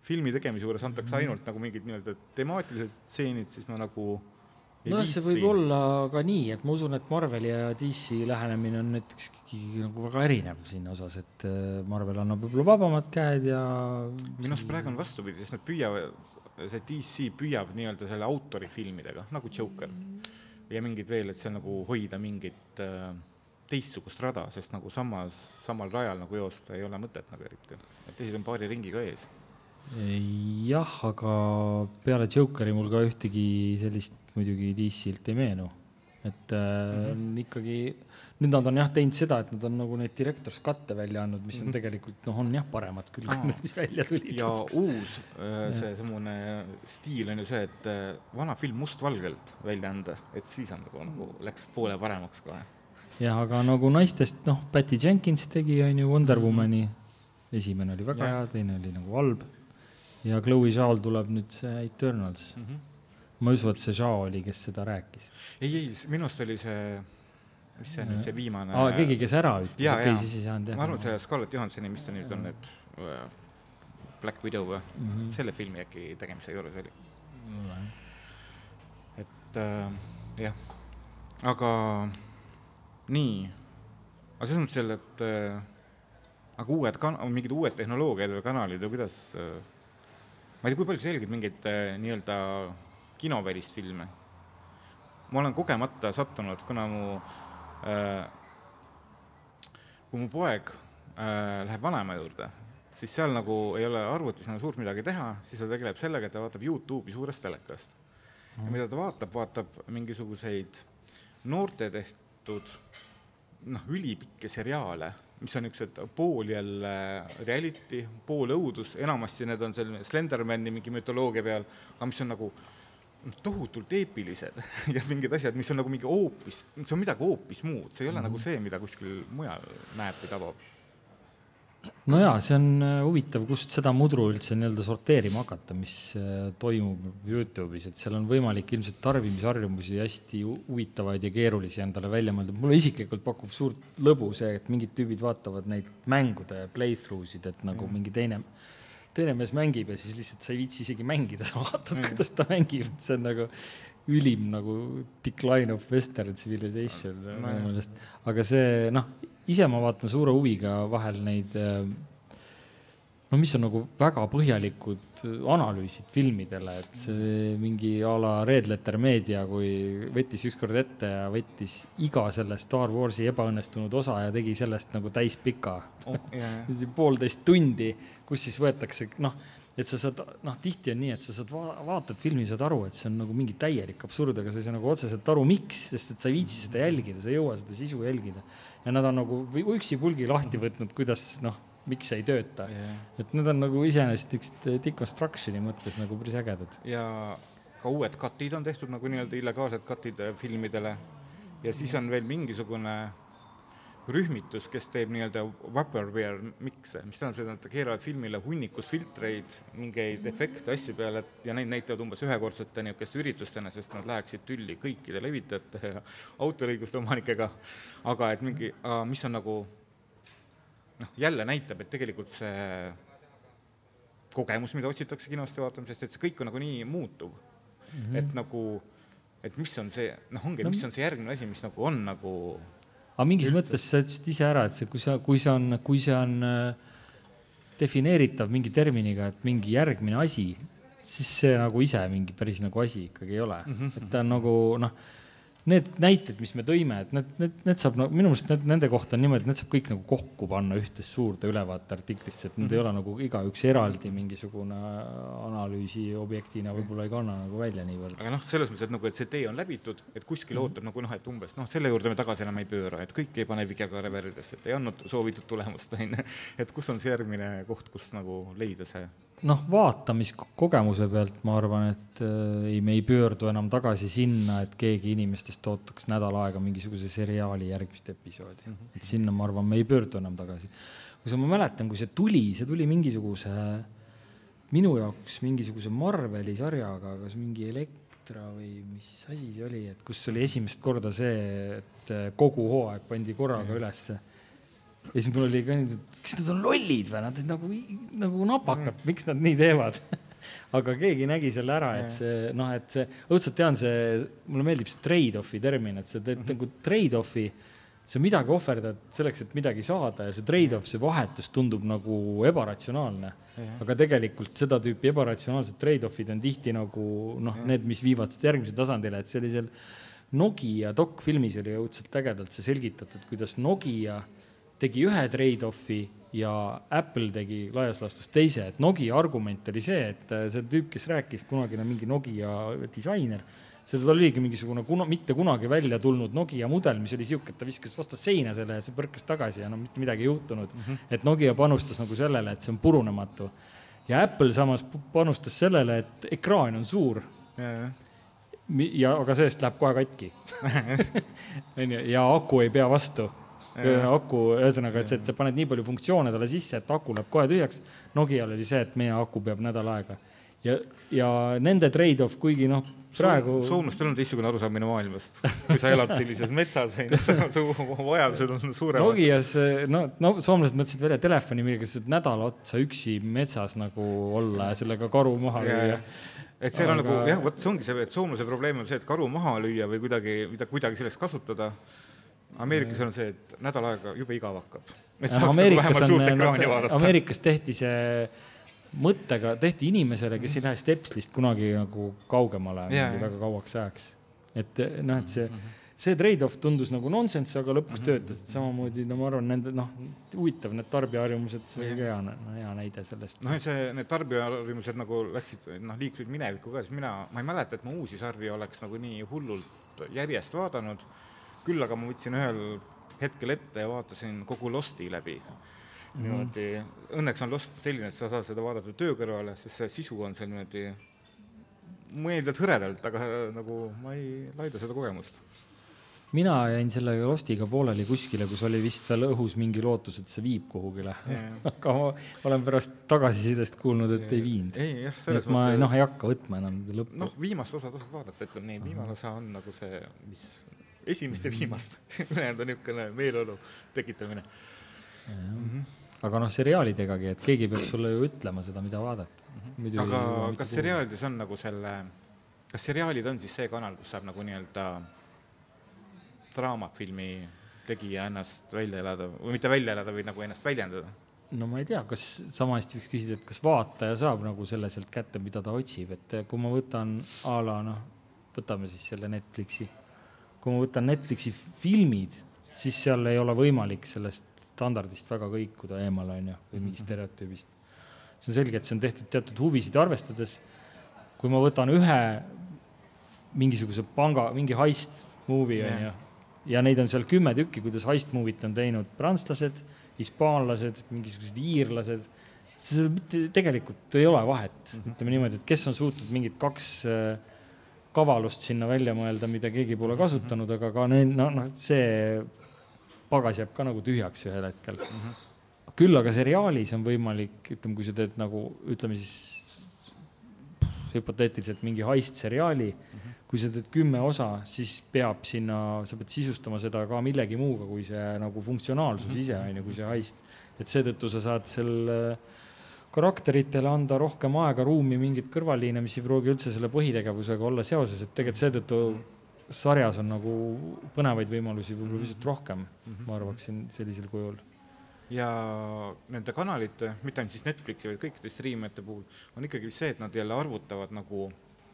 filmi tegemise juures antakse ainult nagu mingid nii-öelda temaatilised stseenid, siis ma nagu no see võib olla ka nii, et ma usun, et Marveli ja DC lähenemine on näiteks nagu väga erinev siin osas, et Marvel annab võib-olla vabamad käed ja minu arust praegu on vastupidi, sest nad püüavad, see DC püüab nii-öelda selle autori filmidega, nagu Joker ja mingid veel, et see nagu hoida mingit teistsugust rada, sest nagu samal rajal nagu joosta ei ole mõtet nagu eriti. Et teised on paari ringiga ees. Jah, aga peale Jokeri mul ka ühtegi sellist muidugi DC-lt ei meenu. Et ikkagi, nüüd nad on jah teinud seda, et nad on nagu neid Director's Cut'e välja andnud, mis on tegelikult, on jah paremad küll, mis välja tulid. Ja uus see sammune stiil on ju see, et vana film mustvalgelt välja anda, et siis on nagu läks poole paremaks kohe. Ja, aga nagu naistest, Patty Jenkins tegi on ju Wonder Womani, esimene oli väga hea, teine oli nagu halb. Ja Chloe Zhao tuleb nüüd see Eternals. Ma usu, et see Zhao oli, kes seda rääkis. Ei, minust oli see, mis see nüüd see viimane... keegi, kes ära ütles, okei, siis ei saanud. Ma arvan, see Scarlett Johanssoni, mis ta nüüd on need Black Widow või? Selle filmi äkki tegemise juures oli. Et jah, aga nii, aga selles mõttes jälle, et aga mingid uued tehnoloogiad või kanalid või kuidas, ma ei tea, kui palju sa jälgid mingeid nii-öelda kinovälist filme. Ma olen kogemata sattunud, kuna kui mu poeg läheb vanaema juurde, siis seal nagu ei ole arvutis nagu suurt midagi teha, siis ta tegeleb sellega, et ta vaatab YouTube'i suurest telekast. Ja mida ta vaatab mingisuguseid noorte tehtud ülipikke seriaale, mis on üksid pool jälle reality, pool õudus, enamasti need on selline Slendermani mingi mütoloogia peal, aga mis on nagu tohutult eepilised ja mingid asjad, mis on nagu mingi hoopis, see on midagi hoopis muud, see ei ole nagu see, mida kuskil mujal näeb või tabab. No jaa, see on huvitav, kust seda mudru üldse nii-öelda sorteerima hakata, mis toimub YouTube'is, et seal on võimalik ilmselt tarbimisharjumusi hästi huvitavaid ja keerulisi endale välja mõelda. Mulle isiklikult pakub suurt lõbu see, et mingid tüübid vaatavad neid mängude playthrough'sid, et nagu mingi teine mees mängib ja siis lihtsalt sa ei viitsi isegi mängida, sa vaatad, kuidas ta mängib, et see on nagu ülim nagu decline of Western civilization. Aga see, ise ma vaatan suure huviga vahel neid, mis on nagu väga põhjalikud analüüsid filmidele, et see mingi a la Red Letter Media, kui võttis ükskord ette ja võttis iga selle Star Warsi ebaõnnestunud osa ja tegi sellest nagu täispika. 1,5 tundi, kus siis võetakse, et sa saad, tihti on nii, et sa saad vaatad filmi, saad aru, et see on nagu mingi täielik absurd, aga sa ei saa nagu otseselt aru, miks, sest et sa ei viitsi seda jälgida, sa ei jõua seda sisu jälgida. Ja nad on nagu üksi pulgi lahti võtnud, kuidas, miks ei tööta. Et need on nagu iseenesest üks deconstructioni mõttes nagu päris ägedad. Ja ka uued katid on tehtud nagu nii-öelda illegaalsed katid filmidele. Ja siis on veel mingisugune rühmitus, kes teeb nii-öelda vaporware mixe, mis tähendab seda, et keeravad filmile hunnikus filtreid, mingeid efekte asju peale ja neid näitavad umbes ühekordsete niisugeste üritustena, sest nad läheksid tülli kõikide levitajate ja autoriõiguste omanikega. Aga et mingi, mis on nagu jälle näitab, et tegelikult see kogemus, mida otsitakse kinosti vaatamisest, et see kõik on nagu nii muutub. Et nagu, et mis on see, mis on see järgmine asi, mis nagu on nagu aga mingis mõttes sa ütlesid ise ära, et kui see on defineeritav mingi terminiga, et mingi järgmine asi, siis see nagu ise mingi päris nagu asi ikkagi ei ole. Et ta on nagu, need näited, mis me tõime, et need saab, minu meelest nende kohta on niimoodi, et need saab kõik nagu kokku panna ühtes suurde ülevaate artiklisse, et need ei ole nagu iga üks eraldi mingisugune analüüsi objektina võib-olla ei kanna nagu välja nii võrd. Aga selles mõttes, et, nagu, et see tee on läbitud, et kuskil ootab nagu, et umbes, selle juurde me tagasi enam ei pööra, et kõik ei pane vigega reveridesse, et ei andnud soovitud tulemust, et kus on see järgmine koht, kus nagu leida see vaatamiskogemuse pealt ma arvan, et me ei pöördu enam tagasi sinna, et keegi inimestest ootaks nädal aega mingisuguse seriaali järgmist episoodi. Et sinna ma arvan, me ei pöördu enam tagasi. Kui ma mäletan, kui see tuli mingisuguse, minu jaoks mingisuguse Marveli sarjaga, kas mingi Elektra või mis asi see oli, et kus oli esimest korda see, et kogu hooaeg pandi korraga ülesse. ja siis mul oli ka nii, et kas nad on lollid või nad nagu napakad, miks nad nii teevad? Aga keegi nägi selle ära, et see, noh, et see, õudselt tean see, mulle meeldib see trade-off'i termin, et see nagu trade-off'i, see midagi ohverdad selleks, et midagi saada ja see trade-off, see vahetus tundub nagu ebaratsionaalne. Aga tegelikult seda tüüpi ebaratsionaalsed trade-off'id on tihti nagu, noh, need, mis viivad järgmise tasandile, et sellisel Nokia doc-filmis oli õudselt ägedalt see selgitatud, kuidas Nokia tegi ühe trade-off'i ja Apple tegi laias laastus teise, et Nokia argument oli see, et see tüüp, kes rääkis kunagine mingi Nokia disainer, seda oligi mingisugune mitte kunagi välja tulnud Nokia mudel, mis oli siuke, et ta viskas vasta seina selle ja see põrkas tagasi ja no mitte midagi ei juhtunud. Et Nokia panustas nagu sellele, et see on purunematu. Ja Apple samas panustas sellele, et ekraan on suur. Ja, aga sellest läheb kohe katki. Ja aku ei pea vastu. Aku, ühesõnaga, et sa paned nii palju funktsioone talle sisse, et aku läheb kohe tühjaks. Nokial oli see, et meie aku peab nädal aega. Ja nende trade-off, kuigi noh, praegu... Soomlastel on teistsugune arusaamine maailmast. Kui sa elad sellises metsas, su vajadused on suuremad. Nokias, no soomlased mõtlesid välja telefoni, millega saad nädala otsa üksi metsas nagu olla ja sellega karu maha lüüa. Et see on nagu, jah, võt, see ongi see, et soomlase probleem on see, et karu maha lüüa või kuidagi selleks kasutada. Ameerikas on see, et nädal aega jube igav hakkab. Ameerikas tehti see mõttega, tehti inimesele, kes ei lähe stepslist kunagi nagu kaugemale väga kauaks ajaks. Et noh, et see trade-off tundus nagu nonsense, aga lõpuks töötas. Samamoodi, no ma arvan, nende, noh, huvitav, need tarbijaharjumused, see oli hea näide sellest. No need tarbijaharjumused nagu läksid, liikusid minevikku ka, siis ma ei mäleta, et ma uusi sarvi oleks nagu nii hullult järjest vaadanud. Küll aga ma võtsin ühel hetkel ette ja vaatasin kogu Losti läbi. Niimoodi, õnneks on Lost selline, et sa saad seda vaadata töö kõrvale, sest see sisu on seal niimoodi mõeldalt hõredalt, aga nagu ma ei laida seda kogemust. Mina jäin selle Lostiga pooleli kuskile, kus oli vist veel õhus mingi lootus, et see viib kuhugile. Aga ma olen pärast tagasisidest kuulnud, et ei viinud. Et ma ei hakka võtma enam lõppu. Viimast osa tasub vaadata, ütlem nii, viimane osa on nagu see, mis esimest ja viimast. Ülejäänud on niisugune meeleolu tekitamine. Aga seriaalidegagi, et keegi peab sulle ju ütlema seda, mida vaadata. Aga kas seriaalides on nagu kas seriaalid on siis see kanal, kus saab nagu nii-öelda draamafilmi tegija ennast välja elada, või mitte välja elada, või nagu ennast väljendada? No ma ei tea, kas sama hästi võiks küsida, et kas vaataja saab nagu selle sealt kätte, mida ta otsib. Et kui ma võtan võtame siis selle Netflixi. Kui ma võtan Netflixi filmid, siis seal ei ole võimalik sellest standardist väga kõikuda eemale või mingi stereotüübist. See on selge, et see on tehtud teatud huvisid arvestades. Kui ma võtan ühe mingisuguse panga, mingi heist movie ja neid on seal 10 tükki, kuidas heist movie't on teinud prantslased, hispaanlased, mingisugused iirlased. See tegelikult ei ole vahet. Ütleme niimoodi, et kes on suutnud mingid 2 kavalust sinna välja mõelda, mida keegi pole kasutanud, aga ka see pagas jääb ka nagu tühjaks ühel hetkel. Küll aga seriaalis on võimalik, ütleme, kui sa teed nagu, ütleme siis hüpoteetiliselt mingi heist seriaali, kui sa teed 10 osa, siis peab sinna, sa pead sisustama seda ka millegi muuga, kui see nagu funktsionaalsus ise on, kui see heist. Et seetõttu sa saad seal karakteritele anda rohkem aega, ruumi, mingid kõrvaliine, mis ei pruugi üldse selle põhitegevusega olla seoses, et tegelikult seetõttu sarjas on nagu põnevaid võimalusi võib-olla pisut rohkem, ma arvaksin sellisel kujul. Ja nende kanalite, mitte ainult siis Netflixi või kõikide streamijate puhul, on ikkagi see, et nad jälle arvutavad nagu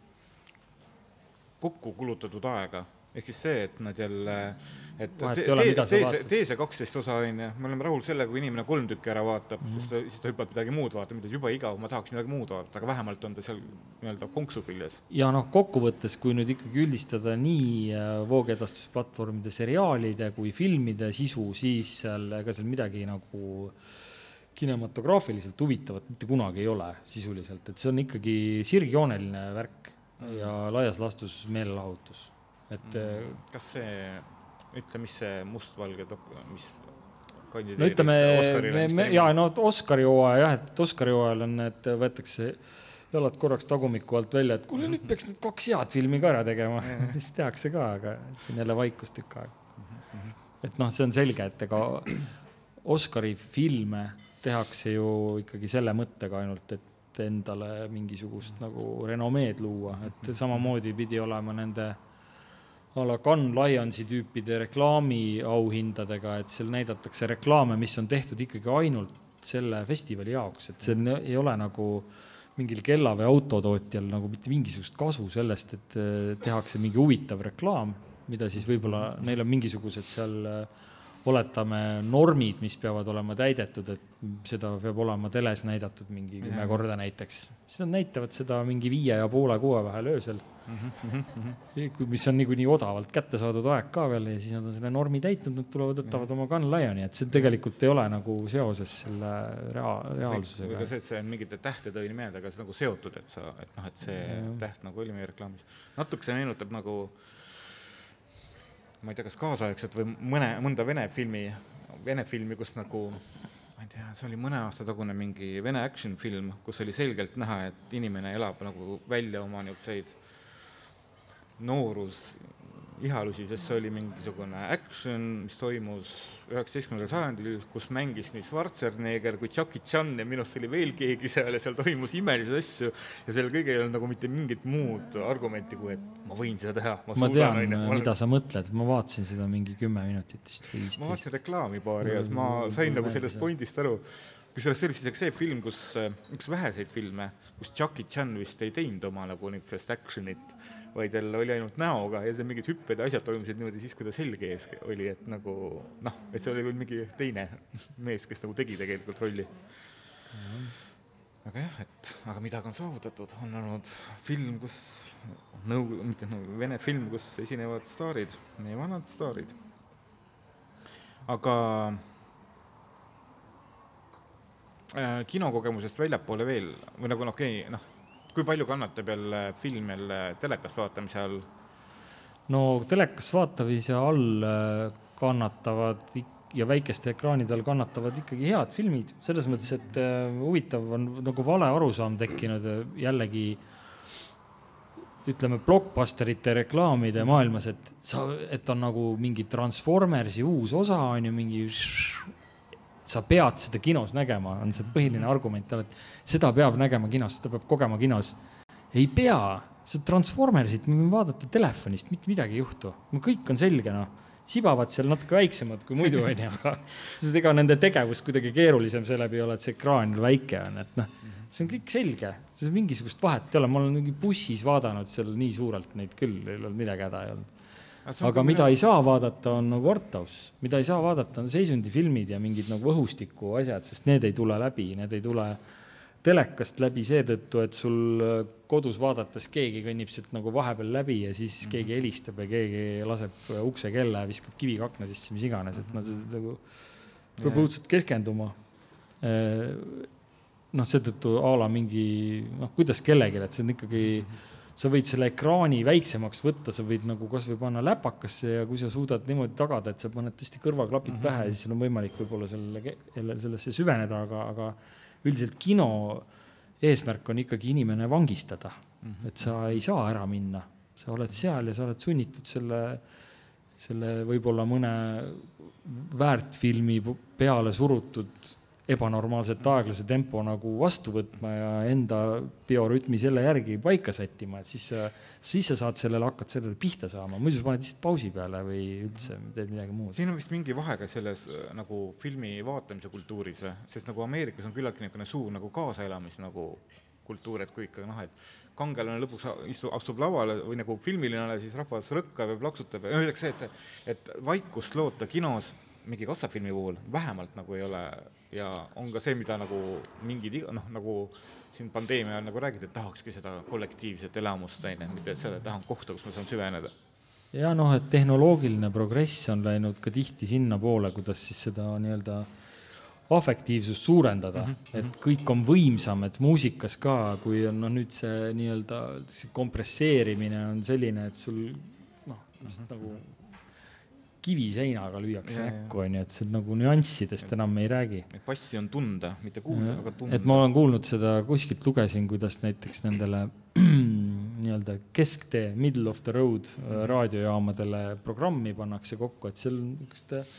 kokku kulutatud aega. Ehk siis see, et nad jälle tee see 12 osa on ja me oleme rahul selle, kui inimene 3 tükki ära vaatab, siis ta hüppab midagi muud vaata, mida juba igav, ma tahaks midagi muud vaadata, aga vähemalt on ta seal nii-öelda konksupilles. Ja kokkuvõttes, kui nüüd ikkagi üldistada nii voogedastusplatvormide seriaalide kui filmide sisu, siis ega seal midagi nagu kinematograafiliselt huvitavat mitte kunagi ei ole sisuliselt, et see on ikkagi sirgjooneline värk ja laias laastus meelelahutus. Kas see, mis see mustvalge, mis kandideeris Oscarile? Oscari hooaja, et Oscari hooajal on, et võetakse jalad korraks tagumiku alt välja, et kuule, nüüd peaks need 2 head filmi ka ära tegema. Siis tehakse ka, aga see on jälle vaikus tükk aeg. Et see on selge, et ega Oscari filme tehakse ju ikkagi selle mõttega ainult, et endale mingisugust nagu renomeed luua, et samamoodi pidi olema nende a la Cannes Lionsi tüüpide reklaami auhindadega, et seal näidatakse reklaame, mis on tehtud ikkagi ainult selle festivali jaoks, et see ei ole nagu mingil kella- või autotootjal nagu mitte mingisugust kasu sellest, et tehakse mingi huvitav reklaam, mida siis võib-olla neil on mingisugused seal oletame normid, mis peavad olema täidetud, et seda peab olema teles näidatud mingi 10 korda näiteks. Siis nad näitavad seda mingi 5:30-6 vahel öösel, mis on nii odavalt kätte saadud aeg ka veel ja siis nad on selle normi täitnud, nad tulevad, võtavad oma Cannes Lioni, et see tegelikult ei ole nagu seoses selle reaalsusega. Või ka see, et see on mingite tähtede või nimedega nagu seotud, et see täht nagu oli meie reklaamis. Natuke see meenutab nagu ma ei tea, kas kaasaegset või mõnda Vene filmi, kus nagu, ma ei tea, see oli mõne aasta tagune mingi Vene action film, kus oli selgelt näha, et inimene elab nagu välja oma niisuguseid noorus ihalusi, sest see oli mingisugune action, mis toimus 19. sajandil, kus mängis nii Schwarzenegger kui Jackie Chan ja minust oli veel keegi seal ja seal toimus imelisi asju ja seal kõige ei olnud nagu mitte mingit muud argumenti, kui et ma võin seda teha. Ma tean, mida sa mõtled. Ma vaatasin seda mingi 10 minutit vist. Ma vaatasin reklaami paari ja ma sain nagu sellest pointist aru. Kui sellest oli siis see film, kus üks väheseid filme, kus Jackie Chan vist ei teinud oma nagu niisugust actionit, vaid tal oli ainult näoga ja see mingid hüpped ja asjad toimusid niimoodi siis, kui ta selge ees oli, et nagu et see oli veel mingi teine mees, kes nagu tegi tegelikult rolli. Aga jah, aga midagi on saavutatud, on olnud film, kus Vene film, kus esinevad staarid, meie vanad staarid. Aga kinokogemusest väljapoole veel, või nagu kui palju kannatab jälle film jälle telekast vaatamise all? No telekast vaatamise all kannatavad ja väikeste ekraanide all kannatavad ikkagi head filmid. Selles mõttes, et huvitav on nagu vale arusaam tekkinud jällegi ütleme blockbusterite reklaamide maailmas, et on nagu mingi Transformersi uus osa on ju mingi sa pead seda kinos nägema, on see põhiline argument, et seda peab nägema kinos, seda peab kogema kinos. Ei pea, see Transformersit me võime vaadata telefonist, mitte midagi ei juhtu. Kõik on selge, sibavad seal natuke väiksemad kui muidu on, aga sest ega nende tegevus kuidagi keerulisem seeläbi ole, et see ekraan väike on, et see on kõik selge, see on mingisugust vahet ei ole, ma olen mingi bussis vaadanud seal nii suurelt neid küll, ei ole midagi häda ei olnud. Aga mida ei saa vaadata on nagu arthouse, mida ei saa vaadata on seisundifilmid ja mingid nagu õhustiku asjad, sest need ei tule läbi, need ei tule telekast läbi seetõttu, et sul kodus vaadates keegi kõnnib sealt nagu vahepeal läbi ja siis keegi helistab ja keegi laseb ukse kella ja viskab kivikakna sisse, mis iganes, et nagu peab õudselt keskenduma. Seetõttu a la mingi, kuidas kellegi, et see on ikkagi sa võid selle ekraani väiksemaks võtta, sa võid nagu kas või panna läpakasse ja kui sa suudad niimoodi tagada, et sa paned tõesti kõrvaklapid pähe ja siis on võimalik võib-olla sellesse süveneda, aga üldiselt kino eesmärk on ikkagi inimene vangistada, et sa ei saa ära minna. Sa oled seal ja sa oled sunnitud selle võib-olla mõne väärtfilmi peale surutud ebanormaalselt aeglase tempo nagu vastu võtma ja enda biorütmi selle järgi paika sättima, et siis sa saad sellele hakkad sellele pihta saama. Muidu sa paned lihtsalt pausi peale või üldse teed midagi muud. Siin on vist mingi vahega selles nagu filmi vaatamise kultuuris, sest nagu Ameerikas on küllaltki niisugune suur nagu kaasaelamis nagu kultuur, et kui ikka et kangelane lõpuks astub lavale või nagu filmilinale, siis rahvas rõkkab ja plaksutab ja öeldakse see, et vaikust loota kinos mingi kassafilmi puhul vähemalt nagu ei ole ja on ka see, mida nagu mingid, nagu siin pandeemia on nagu räägid, et tahakski seda kollektiivset elamust, mitte seda tahan kohta, kus ma saan süveneda. Ja et tehnoloogiline progress on läinud ka tihti sinna poole, kuidas siis seda nii-öelda afektiivsust suurendada, et kõik on võimsam, et muusikas ka, kui on nüüd see nii-öelda kompresseerimine on selline, et sul nagu kiviseinaga lüüakse näkku, et see nagu nüanssidest enam ei räägi. Passi on tunda, mitte kuulda, aga tunda. Et ma olen kuulnud seda, kuskilt lugesin, kuidas näiteks nendele nii-öelda kesktee, middle of the road raadiojaamadele programmi pannakse kokku, et seal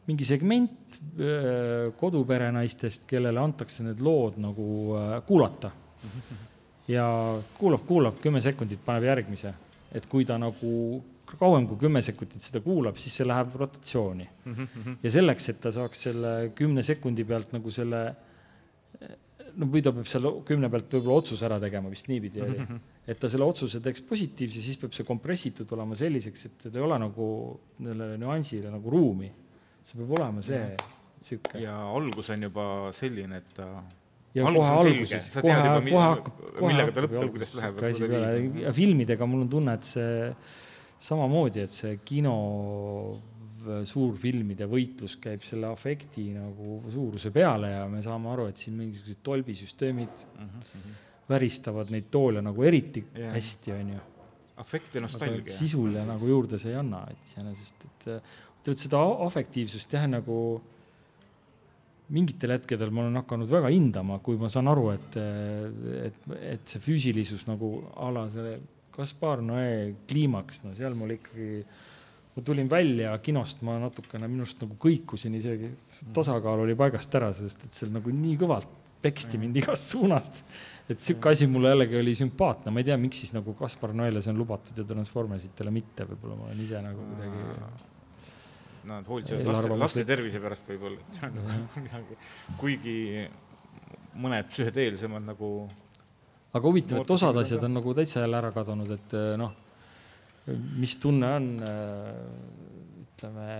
mingi segment koduperenaistest, kellele antakse need lood nagu kuulata. Ja kuulab 10 sekundit, paneb järgmise. Et kui ta nagu kauem kui 10 sekundit seda kuulab, siis see läheb rotatsiooni. Ja selleks, et ta saaks selle 10 sekundi pealt nagu selle, no või ta peab selle 10 pealt võib-olla otsus ära tegema, vist niipidi oli. Et ta selle otsuse teeks positiivse, siis peab see kompressitud olema selliseks, et ta ei ole nagu nendele nüansile nagu ruumi. See peab olema see sükke. Ja algus on juba selline, et ta ja kohe alguses, sa tead juba, millega ta lõpeb, kuidas läheb. Ja filmidega mul on tunne, et see samamoodi, et see kino suurfilmide võitlus käib selle afekti nagu suuruse peale ja me saame aru, et siin mingisugused tolbisüsteemid väristavad neid toole nagu eriti hästi, on ju. Afekt ja nostalgia. Sisul ja nagu juurde see ei anna, et seda afektiivsust jah, nagu mingitel hetkedel ma olen hakanud väga hindama, kui ma saan aru, et see füüsilisus nagu ala selle Gaspar Noé kliimaks, no seal mul ikkagi, ma tulin välja kinost, ma natukene minust nagu kõikusin isegi, tasakaal oli paigast ära, sest et seal nagu nii kõvalt peksti mind igast suunast, et sükke asi mulle jällegi oli sümpaatne, ma ei tea, miks siis nagu Gaspar Noéle see on lubatud ja Transformersitele mitte, võib-olla ma olen ise nagu kuidagi Nad hoolitsevad laste tervise pärast võib-olla, kuigi mõned psühhedeelsemad nagu aga huvitav, et osad asjad on nagu täitsa jälle ära kadunud, et noh, mis tunne on, ütleme,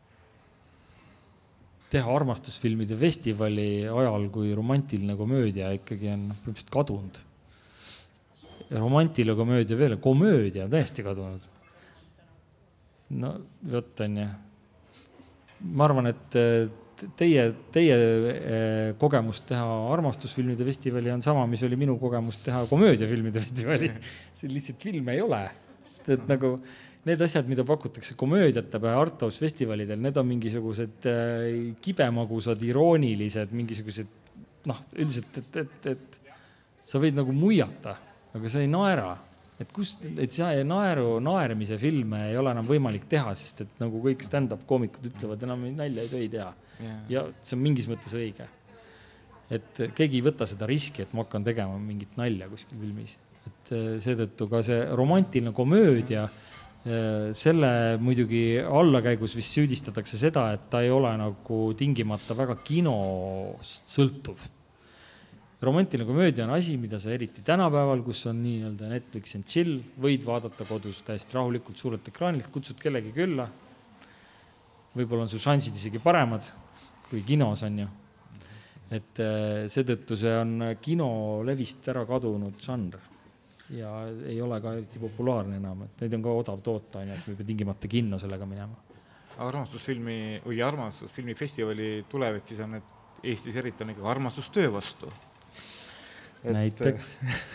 teha armastusfilmide festivali ajal, kui romantiline komöödia ikkagi on põhimõtteliselt kadunud. Ja romantiline komöödia veel, komöödia on täiesti kadunud. No, võt on ja. Ma arvan, et teie kogemus teha armastusfilmide festivali on sama, mis oli minu kogemus teha komöödiafilmide festivali. See lihtsalt film ei ole. Sest et nagu need asjad, mida pakutakse komöödiate või Arthouse festivalidel, need on mingisugused kibemagusad, iroonilised, mingisugused, noh, üldiselt, et sa võid nagu muiata, aga sa ei naera. Et see naermise filme ei ole enam võimalik teha, sest et nagu kõik stand-up koomikud ütlevad, enam nalja ei tohi teha. Ja see on mingis mõttes õige. Et keegi ei võta seda riski, et ma hakkan tegema mingit nalja kuskil filmis. Et seetõttu ka see romantiline komöödia, selle muidugi allakäigus vist süüdistatakse seda, et ta ei ole nagu tingimata väga kinost sõltuv. Romantiline komöödia on asi, mida sa eriti tänapäeval, kus on nii-öelda Netflix and chill, võid vaadata kodus täiesti rahulikult suurelt ekraanilt, kutsud kellegi külla. Võib-olla on su šansid isegi paremad kui kinos on ju. Et seetõttu see on kino levist ära kadunud žanr ja ei ole ka eriti populaarne enam, et neid on ka odav toota, et me peame tingimata kinno sellega minema. Armastusfilmi festivali tulevik siis on, et Eestis eriti on ikka armastustöö vastu. Näiteks.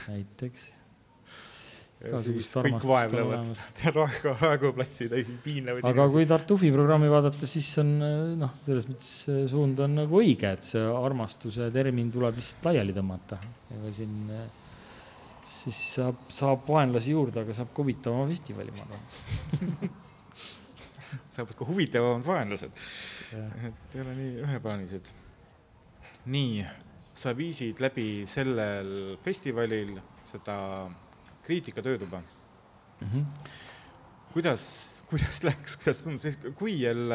Kõik vaevlevad, raeguplatsi täisi piinlevad. Aga kui Tartufi programmi vaadata, siis on, noh, selles mõttes suund on nagu õige, et see armastuse termin tuleb lihtsalt laiali tõmmata. Ega siin siis saab vaenlasi juurde, aga saab ka huvitavama festivali, ma arvan. Saab ka huvitavamad vaenlased. Et ei ole nii üheplaanised. Nii, sa viisid läbi sellel festivalil seda kriitikatöötuba. Kuidas läks, kui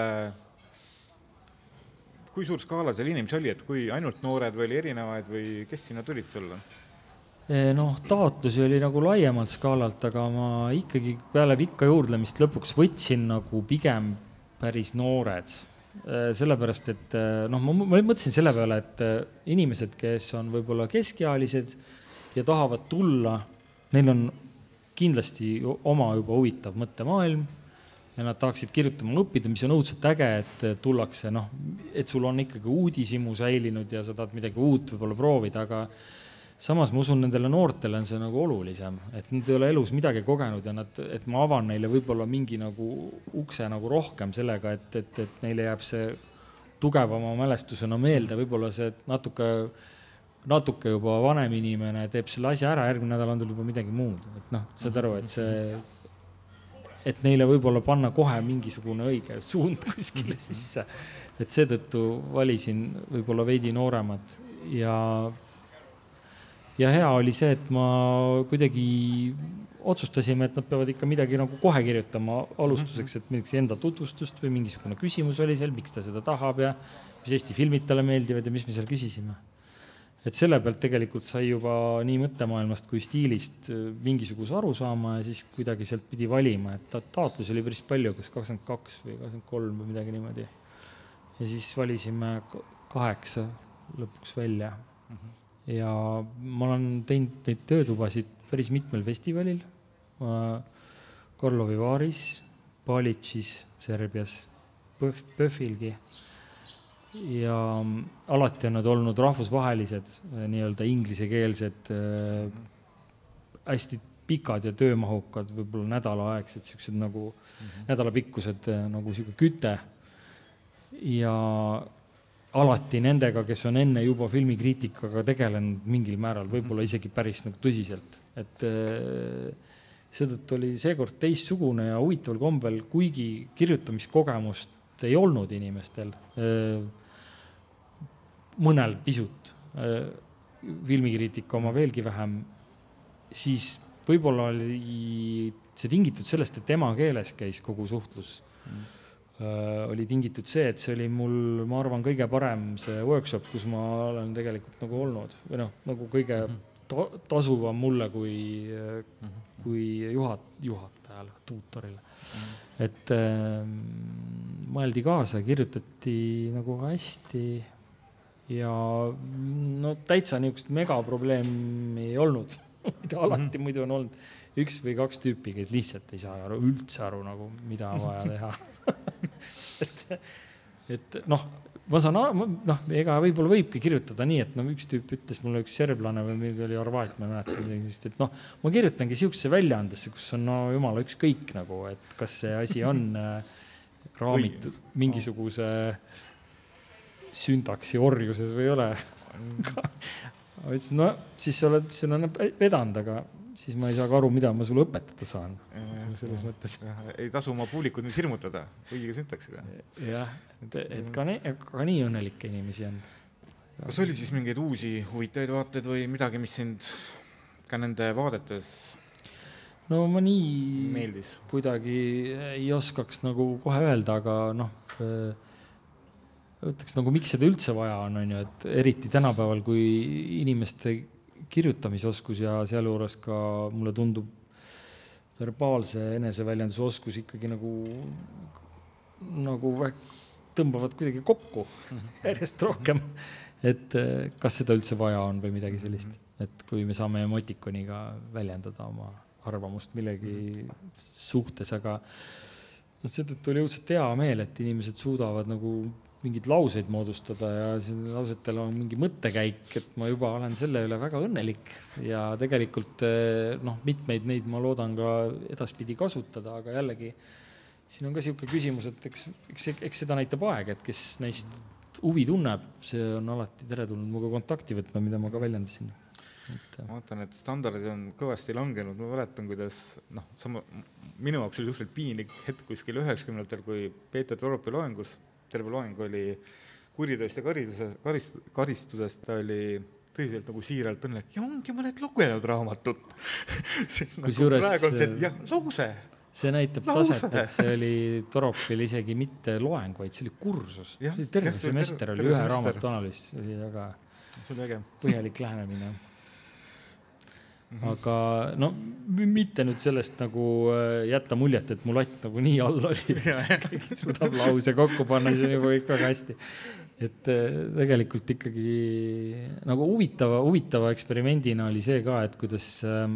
suur skaala seal inimesi oli, et kui ainult noored või oli erinevaid või kes sinna tulid sulle? Noh, taotlusi oli nagu laiemalt skaalalt, aga ma ikkagi peale pikka juurdlemist lõpuks võtsin nagu pigem päris noored. Sellepärast, et noh, ma mõtlesin selle peale, et inimesed, kes on võib-olla keskealised ja tahavad tulla, neil on kindlasti oma juba huvitav mõttemaailm ja nad tahaksid kirjutama õppida, mis on õudselt äge, et tullakse, noh, et sul on ikkagi uudisimu säilinud ja sa tahad midagi uut võib-olla proovida, aga samas ma usun, nendele noortele on see nagu olulisem, et nad ei ole elus midagi kogenud ja et ma avan neile võib-olla mingi nagu ukse nagu rohkem sellega, et neile jääb see tugevama mälestusena meelde, võib-olla see natuke juba vanem inimene teeb selle asja ära, järgmine nädal on tal juba midagi muud. Et noh, saad aru, et neile võib-olla panna kohe mingisugune õige suund kuskile sisse. Et seetõttu valisin võib-olla veidi nooremad ja hea oli see, et ma kuidagi otsustasime, et nad peavad ikka midagi nagu kohe kirjutama alustuseks, et mingi enda tutvustust või mingisugune küsimus oli seal, miks ta seda tahab ja mis Eesti filmid talle meeldivad ja mis me seal küsisime. Et selle pealt tegelikult sai juba nii mõttemaailmast kui stiilist mingisuguse aru saama ja siis kuidagi sealt pidi valima, et taotlusi oli päris palju, kas 22 või 23 või midagi niimoodi. Ja siis valisime 8 lõpuks välja. Ja ma olen teinud neid töötubasid päris mitmel festivalil. Karlovi Vaaris, Palitšis, Serbias, Pöfilgi. Ja alati on nad olnud rahvusvahelised, nii-öelda inglisekeelsed, hästi pikad ja töömahukad, võib-olla nädalaaegsed, siuksed nagu nädalapikkused nagu siuke küte. Ja alati nendega, kes on enne juba filmikriitikaga tegelenud mingil määral, võib-olla isegi päris nagu tõsiselt. Et seetõttu oli seekord teistsugune ja huvitaval kombel, kuigi kirjutamiskogemust ei olnud inimestel, mõnel pisut, filmikriitika oma veelgi vähem, siis võib-olla oli see tingitud sellest, et emakeeles käis kogu suhtlus. Oli tingitud see, et see oli mul, ma arvan, kõige parem see workshop, kus ma olen tegelikult nagu olnud. Või noh, nagu kõige tasuvam mulle kui juhatajale, tuutorile. Et mõeldi kaasa, kirjutati nagu hästi ja no täitsa niisugust megaprobleemi ei olnud, mida alati muidu on olnud. 1 või 2 tüüpi, kes lihtsalt ei saa üldse aru, nagu, mida on vaja teha. et noh, ma saan aru, ega võib-olla võibki kirjutada nii, et üks tüüp ütles mulle üks serblane või meil oli Arvaat, ma mäletan midagi sellist, et ma kirjutangi siuksesse väljaandesse, kus on jumala ükskõik nagu, et kas see asi on raamitud mingisuguse syntaksi orjuses või ei ole. Ma ütlesin, siis sa oled sinna vedanud, aga siis ma ei saa aru, mida ma sulle õpetada saan. Selles mõttes. Ei tasu oma publikud nüüd hirmutada õige syntaksiga. Jah, et ka nii õnnelikke inimesi on. Kas oli siis mingeid uusi huvitajaid vaateid või midagi, mis sind ka nende vaadetes no ma nii meeldis? Kuidagi ei oskaks nagu kohe öelda, aga ütleks nagu miks seda üldse vaja on, et eriti tänapäeval, kui inimeste kirjutamisoskus ja sealjuures ka mulle tundub verbaalse eneseväljenduse oskus ikkagi nagu tõmbavad kuidagi kokku järjest rohkem, et kas seda üldse vaja on või midagi sellist, et kui me saame emotikoniga väljendada oma arvamust millegi suhtes, aga seetõttu oli õudselt hea meel, et inimesed suudavad nagu mingid lauseid moodustada ja lausetel on mingi mõttekäik, et ma juba olen selle üle väga õnnelik ja tegelikult mitmeid neid ma loodan ka edaspidi kasutada, aga jällegi siin on ka siuke küsimus, et eks seda näitab aeg, et kes neist huvi tunneb, see on alati teretulnud muga kontakti võtma, mida ma ka väljendasin. Ma vaatan, et standardid on kõvasti langenud, ma mäletan, kuidas minu jaoks oli suhteliselt piinlik hetk kuskil 90-ndatel, kui Peeter Toropi loengus, terve loeng oli kuritööst ja karistusest, ta oli tõsiselt nagu siiralt õnnelik ja ongi mõned lugenud raamatut. Praegu on see, jah, lause. See näitab taset, et see oli Toropil isegi mitte loeng, vaid see oli kursus. Terve semester oli ühe raamatu analüüs, oli väga põhjalik lähenemine. Aga mitte nüüd sellest nagu jätta muljet, et mu latt nagu nii all oli, et suudab lause kokku panna, see on juba kõik väga hästi. Et tegelikult ikkagi nagu huvitava eksperimendina oli see ka, et kuidas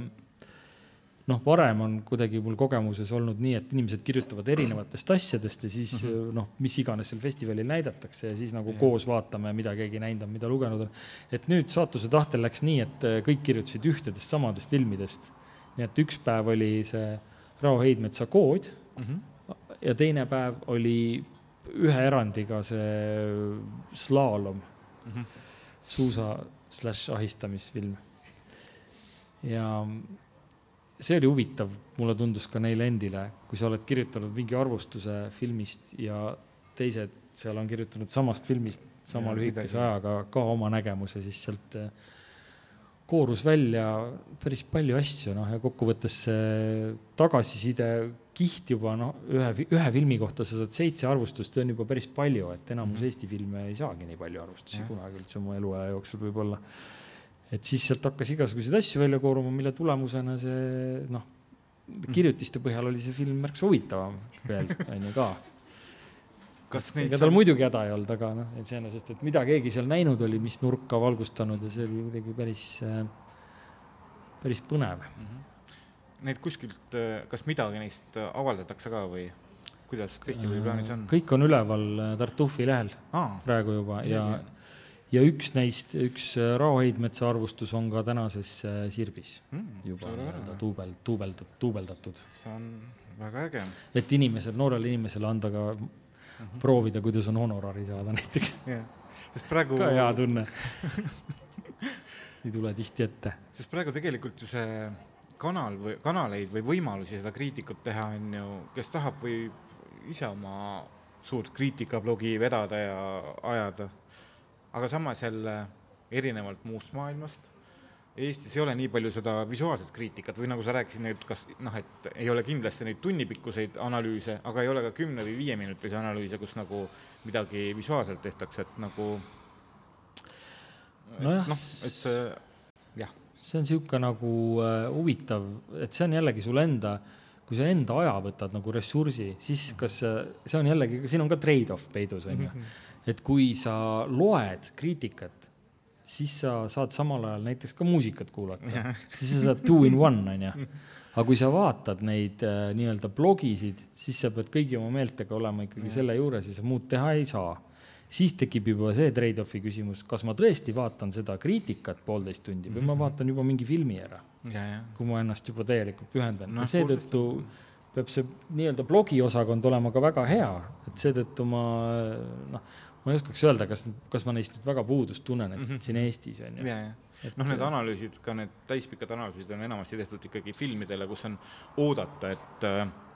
varem on kuidagi mul kogemuses olnud nii, et inimesed kirjutavad erinevatest asjadest ja siis mis iganes seal festivalil näidatakse ja siis nagu koos vaatame, mida keegi näinud on, mida lugenud on. Et nüüd saatuse tahtel läks nii, et kõik kirjutasid ühtedest samadest filmidest. Nii et üks päev oli see Rao Heidmetsa Kood ja teine päev oli ühe erandiga see Slaalom, suusa/ahistamisfilm. see oli huvitav, mulle tundus ka neile endile, kui sa oled kirjutanud mingi arvustuse filmist ja teised seal on kirjutanud samast filmist sama lühikese ajaga ka oma nägemuse, siis sealt koorus välja päris palju asju, ja kokkuvõttes tagasiside kiht juba, ühe filmi kohta sa saad 7 arvustust, see on juba päris palju, et enamus Eesti filme ei saagi nii palju arvustusi kunagi üldse oma eluaja jooksul võib-olla. Et siis sealt hakkas igasuguseid asju välja kooruma, mille tulemusena see, kirjutiste põhjal oli see film märksa huvitavam veel, on ju ka. Ega tal muidugi häda ei olnud, aga sest, et mida keegi seal näinud oli, mis nurka valgustanud ja see oli kuidagi päris põnev. Neid kuskilt, kas midagi neist avaldatakse ka või kuidas festivali plaanis on? Kõik on üleval Tartufi lehel praegu juba ja üks neist, üks Rao Heidmetsa arvustus on ka tänases Sirbis juba tuubeldatud. See on väga äge. Et noorele inimesele anda ka proovida, kuidas on honorari saada näiteks. Praegu... Ka hea tunne. Ei tule tihti ette. Sest praegu tegelikult ju see kanaleid või võimalusi seda kriitikut teha on ju, kes tahab või ise oma suurt kriitikablogi vedada ja ajada. Aga samas jälle erinevalt muust maailmast. Eestis ei ole nii palju seda visuaalset kriitikat või nagu sa rääkisid, et ei ole kindlasti neid tunnipikkuseid analüüse, aga ei ole ka 10 või 5 minutise analüüse, kus nagu midagi visuaalselt tehtakse, et nagu see on siuke nagu huvitav, et see on jällegi sul enda, kui sa enda aja võtad nagu ressursi, siis kas see on jällegi, siin on ka trade-off peidus, et kui sa loed kriitikat, siis sa saad samal ajal näiteks ka muusikat kuulata. Siis sa saad 2 in 1, on ju. Aga kui sa vaatad neid nii-öelda blogisid, siis sa pead kõigi oma meeltega olema ikkagi selle juures ja sa muud teha ei saa. Siis tekib juba see trade-offi küsimus, kas ma tõesti vaatan seda kriitikat 1,5 tundi või ma vaatan juba mingi filmi ära, kui ma ennast juba täielikult pühendan. Ja seetõttu peab see nii-öelda blogiosakond olema ka väga hea, et seetõttu ma ei oskaks öelda, kas ma neist nüüd väga puudust tunnen, et siin Eestis on ju. Need analüüsid, ka need täispikad analüüsid on enamasti tehtud ikkagi filmidele, kus on oodata, et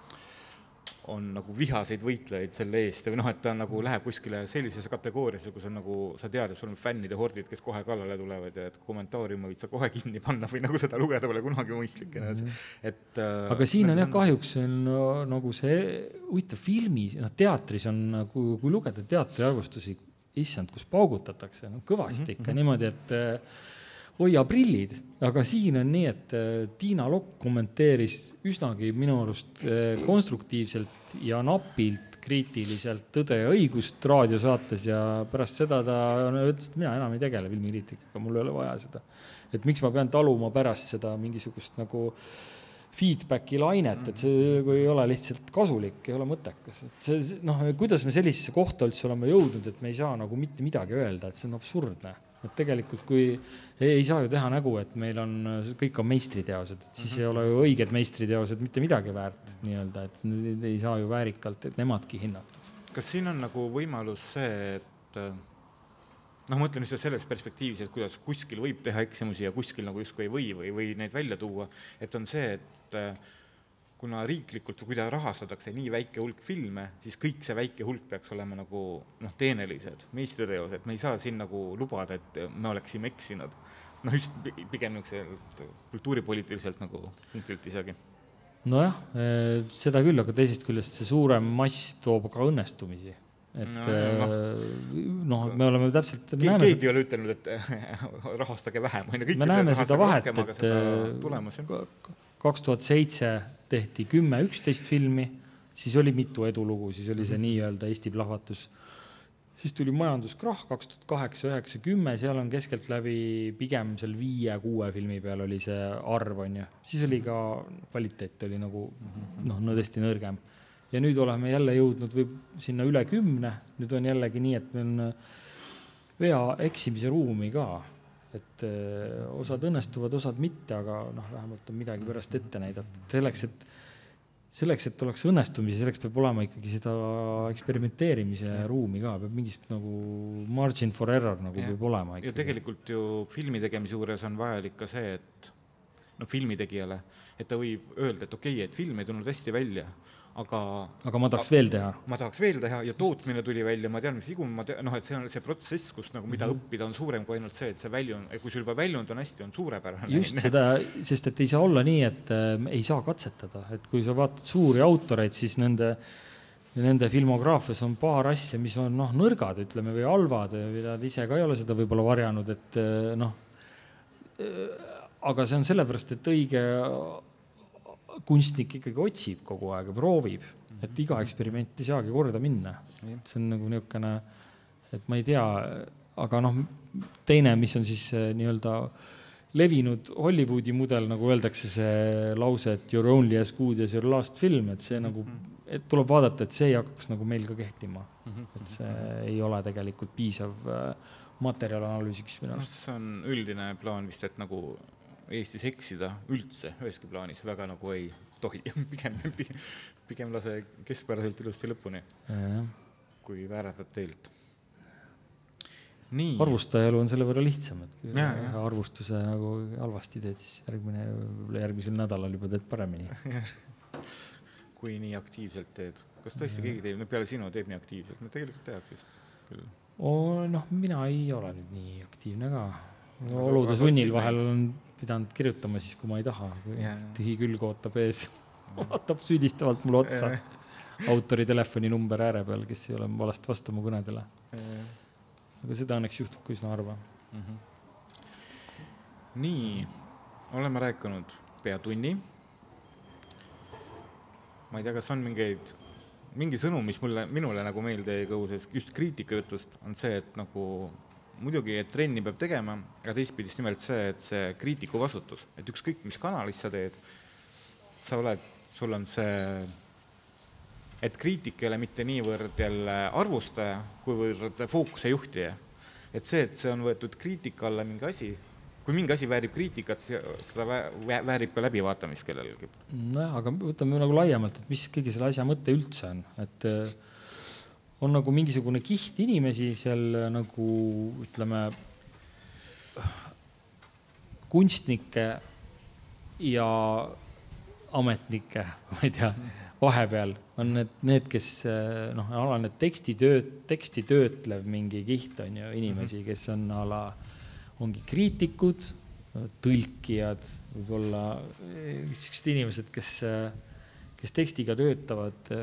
on nagu vihaseid võitlejaid selle eest või et ta nagu läheb kuskile sellisesse kategooriasse, kus on nagu, sa tead, et sul on fännide hordid, kes kohe kallale tulevad ja et kommentaariumi võid sa kohe kinni panna või nagu seda lugeda pole kunagi mõistlik. Aga siin on kahjuks on nagu see huvitav filmi, teatris on, kui lugeda teatriarvustusi, issand, kus paugutatakse kõvasti ikka niimoodi, et hoia prillid, aga siin on nii, et Tiina Lokk kommenteeris üsnagi minu arust konstruktiivselt ja napilt kriitiliselt Tõde ja õigust raadiosaates ja pärast seda ta ütles, et mina enam ei tegele filmikriitikaga, mul ei ole vaja seda. Et miks ma pean taluma pärast seda mingisugust nagu feedbacki lainet, et see ei ole lihtsalt kasulik, ei ole mõttekas. Kuidas me sellisesse kohta üldse oleme jõudnud, et me ei saa nagu mitte midagi öelda, et see on absurdne. Et tegelikult kui ei saa ju teha nägu, et meil on, kõik on meistriteosed, et siis ei ole ju õiged meistriteosed mitte midagi väärt, nii-öelda, et ei saa ju väärikalt, et nemadki hinnatud. Kas siin on nagu võimalus see, et mõtlen just selles perspektiivis, et kuidas kuskil võib teha eksimusi ja kuskil nagu justkui ei või neid välja tuua, et on see, et kuna riiklikult, kui ta rahastatakse nii väike hulk filme, siis kõik see väike hulk peaks olema nagu teenelised, meistriteosed. Me ei saa siin nagu lubada, et me oleksime eksinud. Just pigem kultuuripoliitiliselt nagu punktilt isegi. Nojah, seda küll, aga teisest küljest see suurem mass toob ka õnnestumisi. Et me oleme täpselt... Keegi ei ole ütelnud, et rahastage vähem. Me näeme seda vahet, et 2007 tehti 10-11 filmi, siis oli mitu edulugu, siis oli see nii-öelda Eesti plahvatus. Siis tuli majanduskrahh 2008-2010, seal on keskelt läbi pigem seal 5-6 filmi peal oli see arv, on ju. Siis oli ka kvaliteet oli nagu tõesti nõrgem. Ja nüüd oleme jälle jõudnud või sinna üle 10, nüüd on jällegi nii, et meil on vea eksimise ruumi ka. Et osad õnnestuvad, osad mitte, aga vähemalt on midagi pärast ette näidata. Selleks, et oleks õnnestumisi, selleks peab olema ikkagi seda eksperimenteerimise ruumi ka, peab mingist nagu margin for error nagu peab olema. Ja tegelikult ju filmi tegemise juures on vajalik ka see, et no filmitegijale, et ta võib öelda, et okei, et film ei tulnud hästi välja, aga ma tahaks veel teha. Ma tahaks veel teha ja tootmine tuli välja, ma tean, mis vigu, et see on see protsess, kus nagu mida õppida on suurem kui ainult see, et see kui sul juba väljund on hästi, on suurepärane. Just seda, sest et ei saa olla nii, et ei saa katsetada, et kui sa vaatad suuri autoreid, siis nende filmograafias on paar asja, mis on nõrgad, ütleme, või halvad, või nad ise ka ei ole seda võib-olla varjanud, et aga see on sellepärast, et õige kunstnik ikkagi otsib kogu aeg ja proovib, et iga eksperiment ei saagi korda minna. See on nagu niisugune, et ma ei tea, aga teine, mis on siis nii-öelda levinud Hollywoodi mudel, nagu öeldakse see lause, et you're only as good as your last film, et see nagu, et tuleb vaadata, et see ei hakkaks nagu meil ka kehtima. Et see ei ole tegelikult piisav materjalanalüüsiks minu arust. See on üldine plaan vist, et nagu Eestis eksida üldse üheski plaanis väga nagu ei tohi. Pigem lase keskpäraselt ilusti lõpuni, kui vääratad teelt. Nii. Arvustaja elu on selle võrra lihtsam, et kui arvustuse nagu halvasti teed, siis järgmisel nädalal juba teed paremini. Kui nii aktiivselt teed. Kas tõesti keegi teeb, peale sinu teeb nii aktiivselt? Me tegelikult tehaks vist küll. Mina ei ole nüüd nii aktiivne ka. Olude sunnil vahel on pidanud kirjutama siis, kui ma ei taha. Tühi külg ootab ees. Vaatab süüdistavalt mulle otsa. Autori telefoninumber ääre peal, kes ei ole valesti vastu mu kõnedele. Aga seda õnneks juhtub, kui üsna harva. Nii, oleme rääkinud pea tunni. Ma ei tea, kas on mingi sõnum, mis minule nagu meelde ei kõuses, just kriitika jutust on see, et nagu muidugi, et trenni peab tegema, aga teistpidist nimelt see, et see kriitiku vastutus, et ükskõik, mis kanalis sa teed, sul on see, et kriitik ei ole mitte niivõrd jälle arvustaja, kuivõrd fookuse juhtija. Et see on võetud kriitika alla mingi asi, kui mingi asi väärib kriitikat, seda väärib ka läbivaatamist kellelgi. Aga võtame nagu laiemalt, et mis kõige selle asja mõte üldse on, et on nagu mingisugune kiht inimesi seal nagu, ütleme, kunstnike ja ametnike, ma ei tea, vahepeal on need, kes alane teksti töötlev mingi kiht on ju inimesi, kes on ongi kriitikud, tõlkijad, võib-olla sellised inimesed, kes tekstiga töötavad.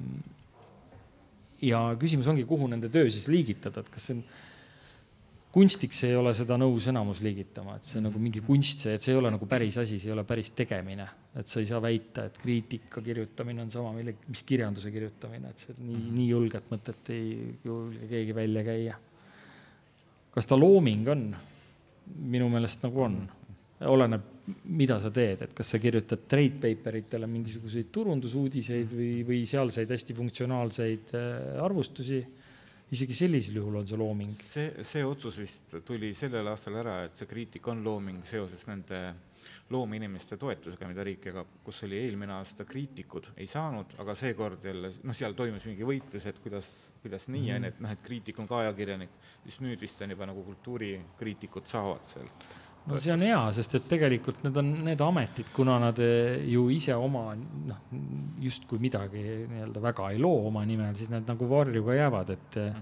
Ja küsimus ongi, kuhu nende töö siis liigitada, et kas see on kunstiks ei ole seda nõus enamus liigitama, et see nagu mingi kunst, et see ei ole nagu päris asi, see ei ole päris tegemine, et sa ei saa väita, et kriitika kirjutamine on sama, mis kirjanduse kirjutamine, et see nii julget mõtet ei julge keegi välja käia. Kas ta looming on? Minu meelest nagu on. Oleneb, mida sa teed, et kas sa kirjutad trade paperitele mingisuguseid turundusuudiseid või sealseid hästi funktsionaalseid arvustusi. Isegi sellisel juhul on see looming. See otsus vist tuli sellel aastal ära, et see kriitik on looming seoses nende loomeinimeste toetusega, mida riik jagab, kus oli eelmine aasta kriitikud ei saanud, aga seekord jälle, seal toimus mingi võitlus, et kuidas nii on, et kriitik on ka ajakirjanik, siis nüüd vist on juba nagu kultuurikriitikud saavad seal. No see on hea, sest et tegelikult need on need ametid, kuna nad ju ise oma, just kui midagi väga ei loo oma nimel, siis nad nagu varjuga jäävad,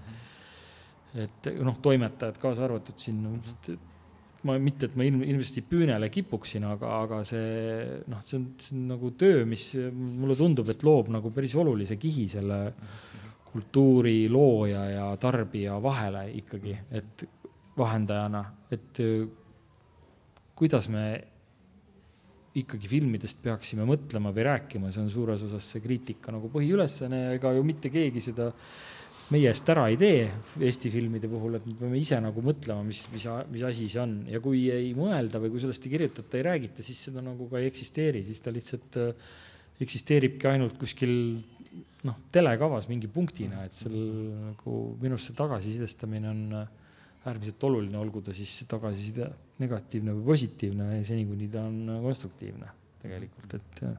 et toimetajad kaasa arvatud siin, mitte, et ma ilmselt püünele kipuksin, aga see on nagu töö, mis mulle tundub, et loob nagu päris olulise kihi selle kultuuri looja ja tarbija vahele ikkagi, et vahendajana, et kuidas me ikkagi filmidest peaksime mõtlema või rääkima, see on suures osas see kriitika nagu põhiülesene, ega ju mitte keegi seda meie eest ära ei tee Eesti filmide puhul, et me peame ise nagu mõtlema, mis asi see on. Ja kui ei mõelda või kui sellest ei kirjutata, ei räägita, siis seda nagu ka ei eksisteeri, siis ta lihtsalt eksisteeribki ainult kuskil telekavas mingi punktina, et seal nagu minust see tagasisidestamine on äärmiselt oluline, olgu ta siis tagasiside negatiivne või positiivne, seni kuni ta on konstruktiivne tegelikult.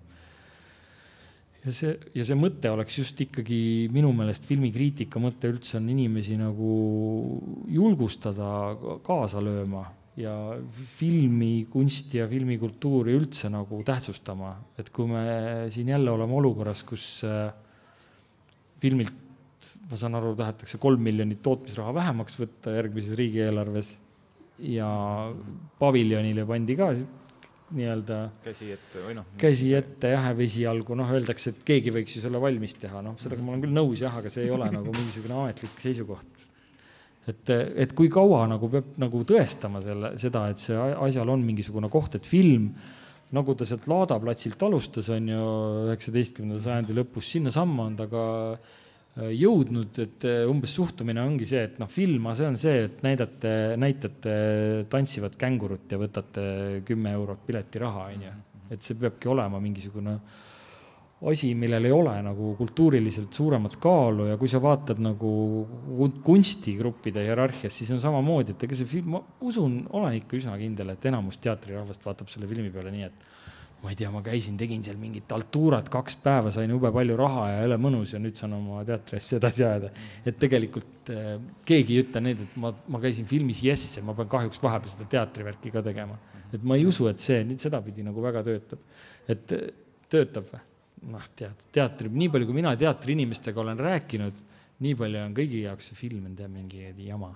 Ja see mõte oleks just ikkagi minu meelest filmikriitika mõte üldse on inimesi nagu julgustada kaasa lööma ja filmikunsti ja filmikultuuri üldse nagu tähtsustama, et kui me siin jälle oleme olukorras, kus filmilt, ma saan aru, tahetakse 3 miljonit tootmisraha vähemaks võtta järgmises riigieelarves ja paviljonile pandi ka nii-öelda käsi ette jah, esialgu, öeldakse, et keegi võiks ju selle valmis teha, sellega ma olen küll nõus jah, aga see ei ole nagu mingisugune ametlik seisukoht. Et kui kaua nagu peab nagu tõestama seda, et see asjal on mingisugune koht, et film, nagu ta sealt Laada platsilt alustas, on ju 19. sajandi lõpus, sinna samma on ta ka jõudnud, et umbes suhtumine ongi see, et filma, see on see, et näitate tantsivad kängurut ja võtate 10 eurot piletiraha, et see peabki olema mingisugune asi, millel ei ole nagu kultuuriliselt suuremat kaalu ja kui sa vaatad nagu kunstigruppide hierarhias, siis on samamoodi, et ega see film, ma usun, olen ikka üsna kindel, et enamus teatrirahvast vaatab selle filmi peale nii, et ma ei tea, ma käisin, tegin seal mingit altuurat 2 päeva, sain jube palju raha ja jälle mõnus ja nüüd saan oma teatris edasi ajada. Et tegelikult keegi ei ütle neid, et ma käisin filmis jesse, ma pean kahjuks vahepeal seda teatrivärki ka tegema. Et ma ei usu, et see nüüd sedapidi nagu väga töötab. Et töötab või? Teatri, nii palju kui mina teatri inimestega olen rääkinud, nii palju on kõigi jaoks see film on mingi jama.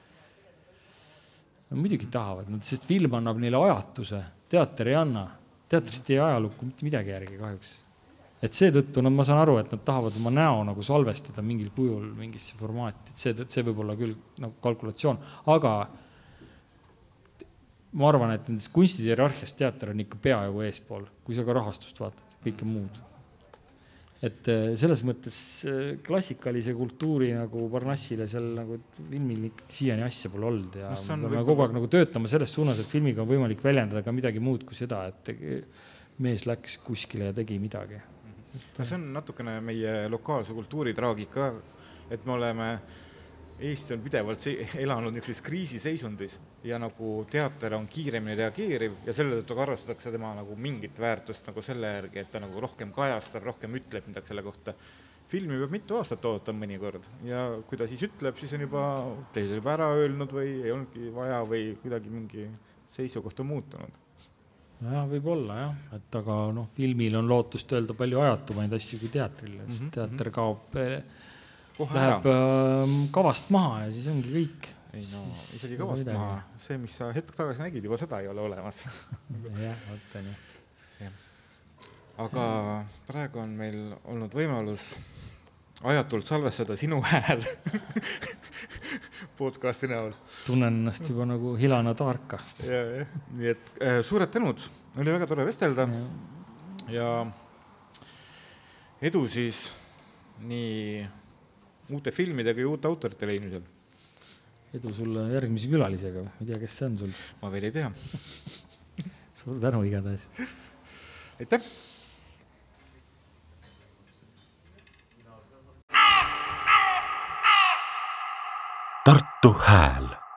No, muidugi tahavad, sest film annab neile ajatuse, teater ei anna. Teatrist ei ajalukku mitte midagi järgi kahjuks. Et seetõttu ma saan aru, et nad tahavad oma näo nagu salvestada mingil kujul, mingisse formaati. Et see võib olla küll nagu kalkulatsioon. Aga ma arvan, et nendes kunstide hierarhias teater on ikka peaaegu eespool, kui sa ka rahastust vaatad, kõike muud. Et selles mõttes klassikalise kultuuri nagu Parnassile seal nagu filmil siiani asja pole olnud ja me kogu aeg nagu töötama selles suunas, et filmiga on võimalik väljendada ka midagi muud kui seda, et mees läks kuskile ja tegi midagi. See on natukene meie lokaalse kultuuri traagika, et me oleme, Eesti on pidevalt elanud niisuguses kriisiseisundis ja nagu teater on kiiremini reageeriv ja selle tõttu arvestatakse tema nagu mingit väärtust nagu selle järgi, et ta nagu rohkem kajastab, rohkem ütleb midagi selle kohta. Filmi peab mitu aastat ootama mõnikord ja kui ta siis ütleb, siis on juba teisel juba ära öelnud või ei olnudki vaja või kuidagi mingi seisukoht on muutunud. Ja, võib olla jah, et aga filmil on lootust öelda palju ajatumaid asju kui teatril, sest teater kaob läheb kavast maha ja siis ongi kõik. Ei no, isegi kavast maha. See, mis sa hetk tagasi nägid, juba seda ei ole olemas. Jah, võtta nii. Aga praegu on meil olnud võimalus ajatult salvestada sinu hääl podcasti näol. Tunnen ennast juba nagu Hilana Taarka. Nii et suured tänud. Oli väga tore vestelda ja edu siis nii uute filmidega ja uute autorite leidmisel. Edu sulle järgmise külalisega. Ma ei tea, kes see on sul? Ma veel ei tea. Suur tänu igatahes. Aitäh! Tartu Hääl.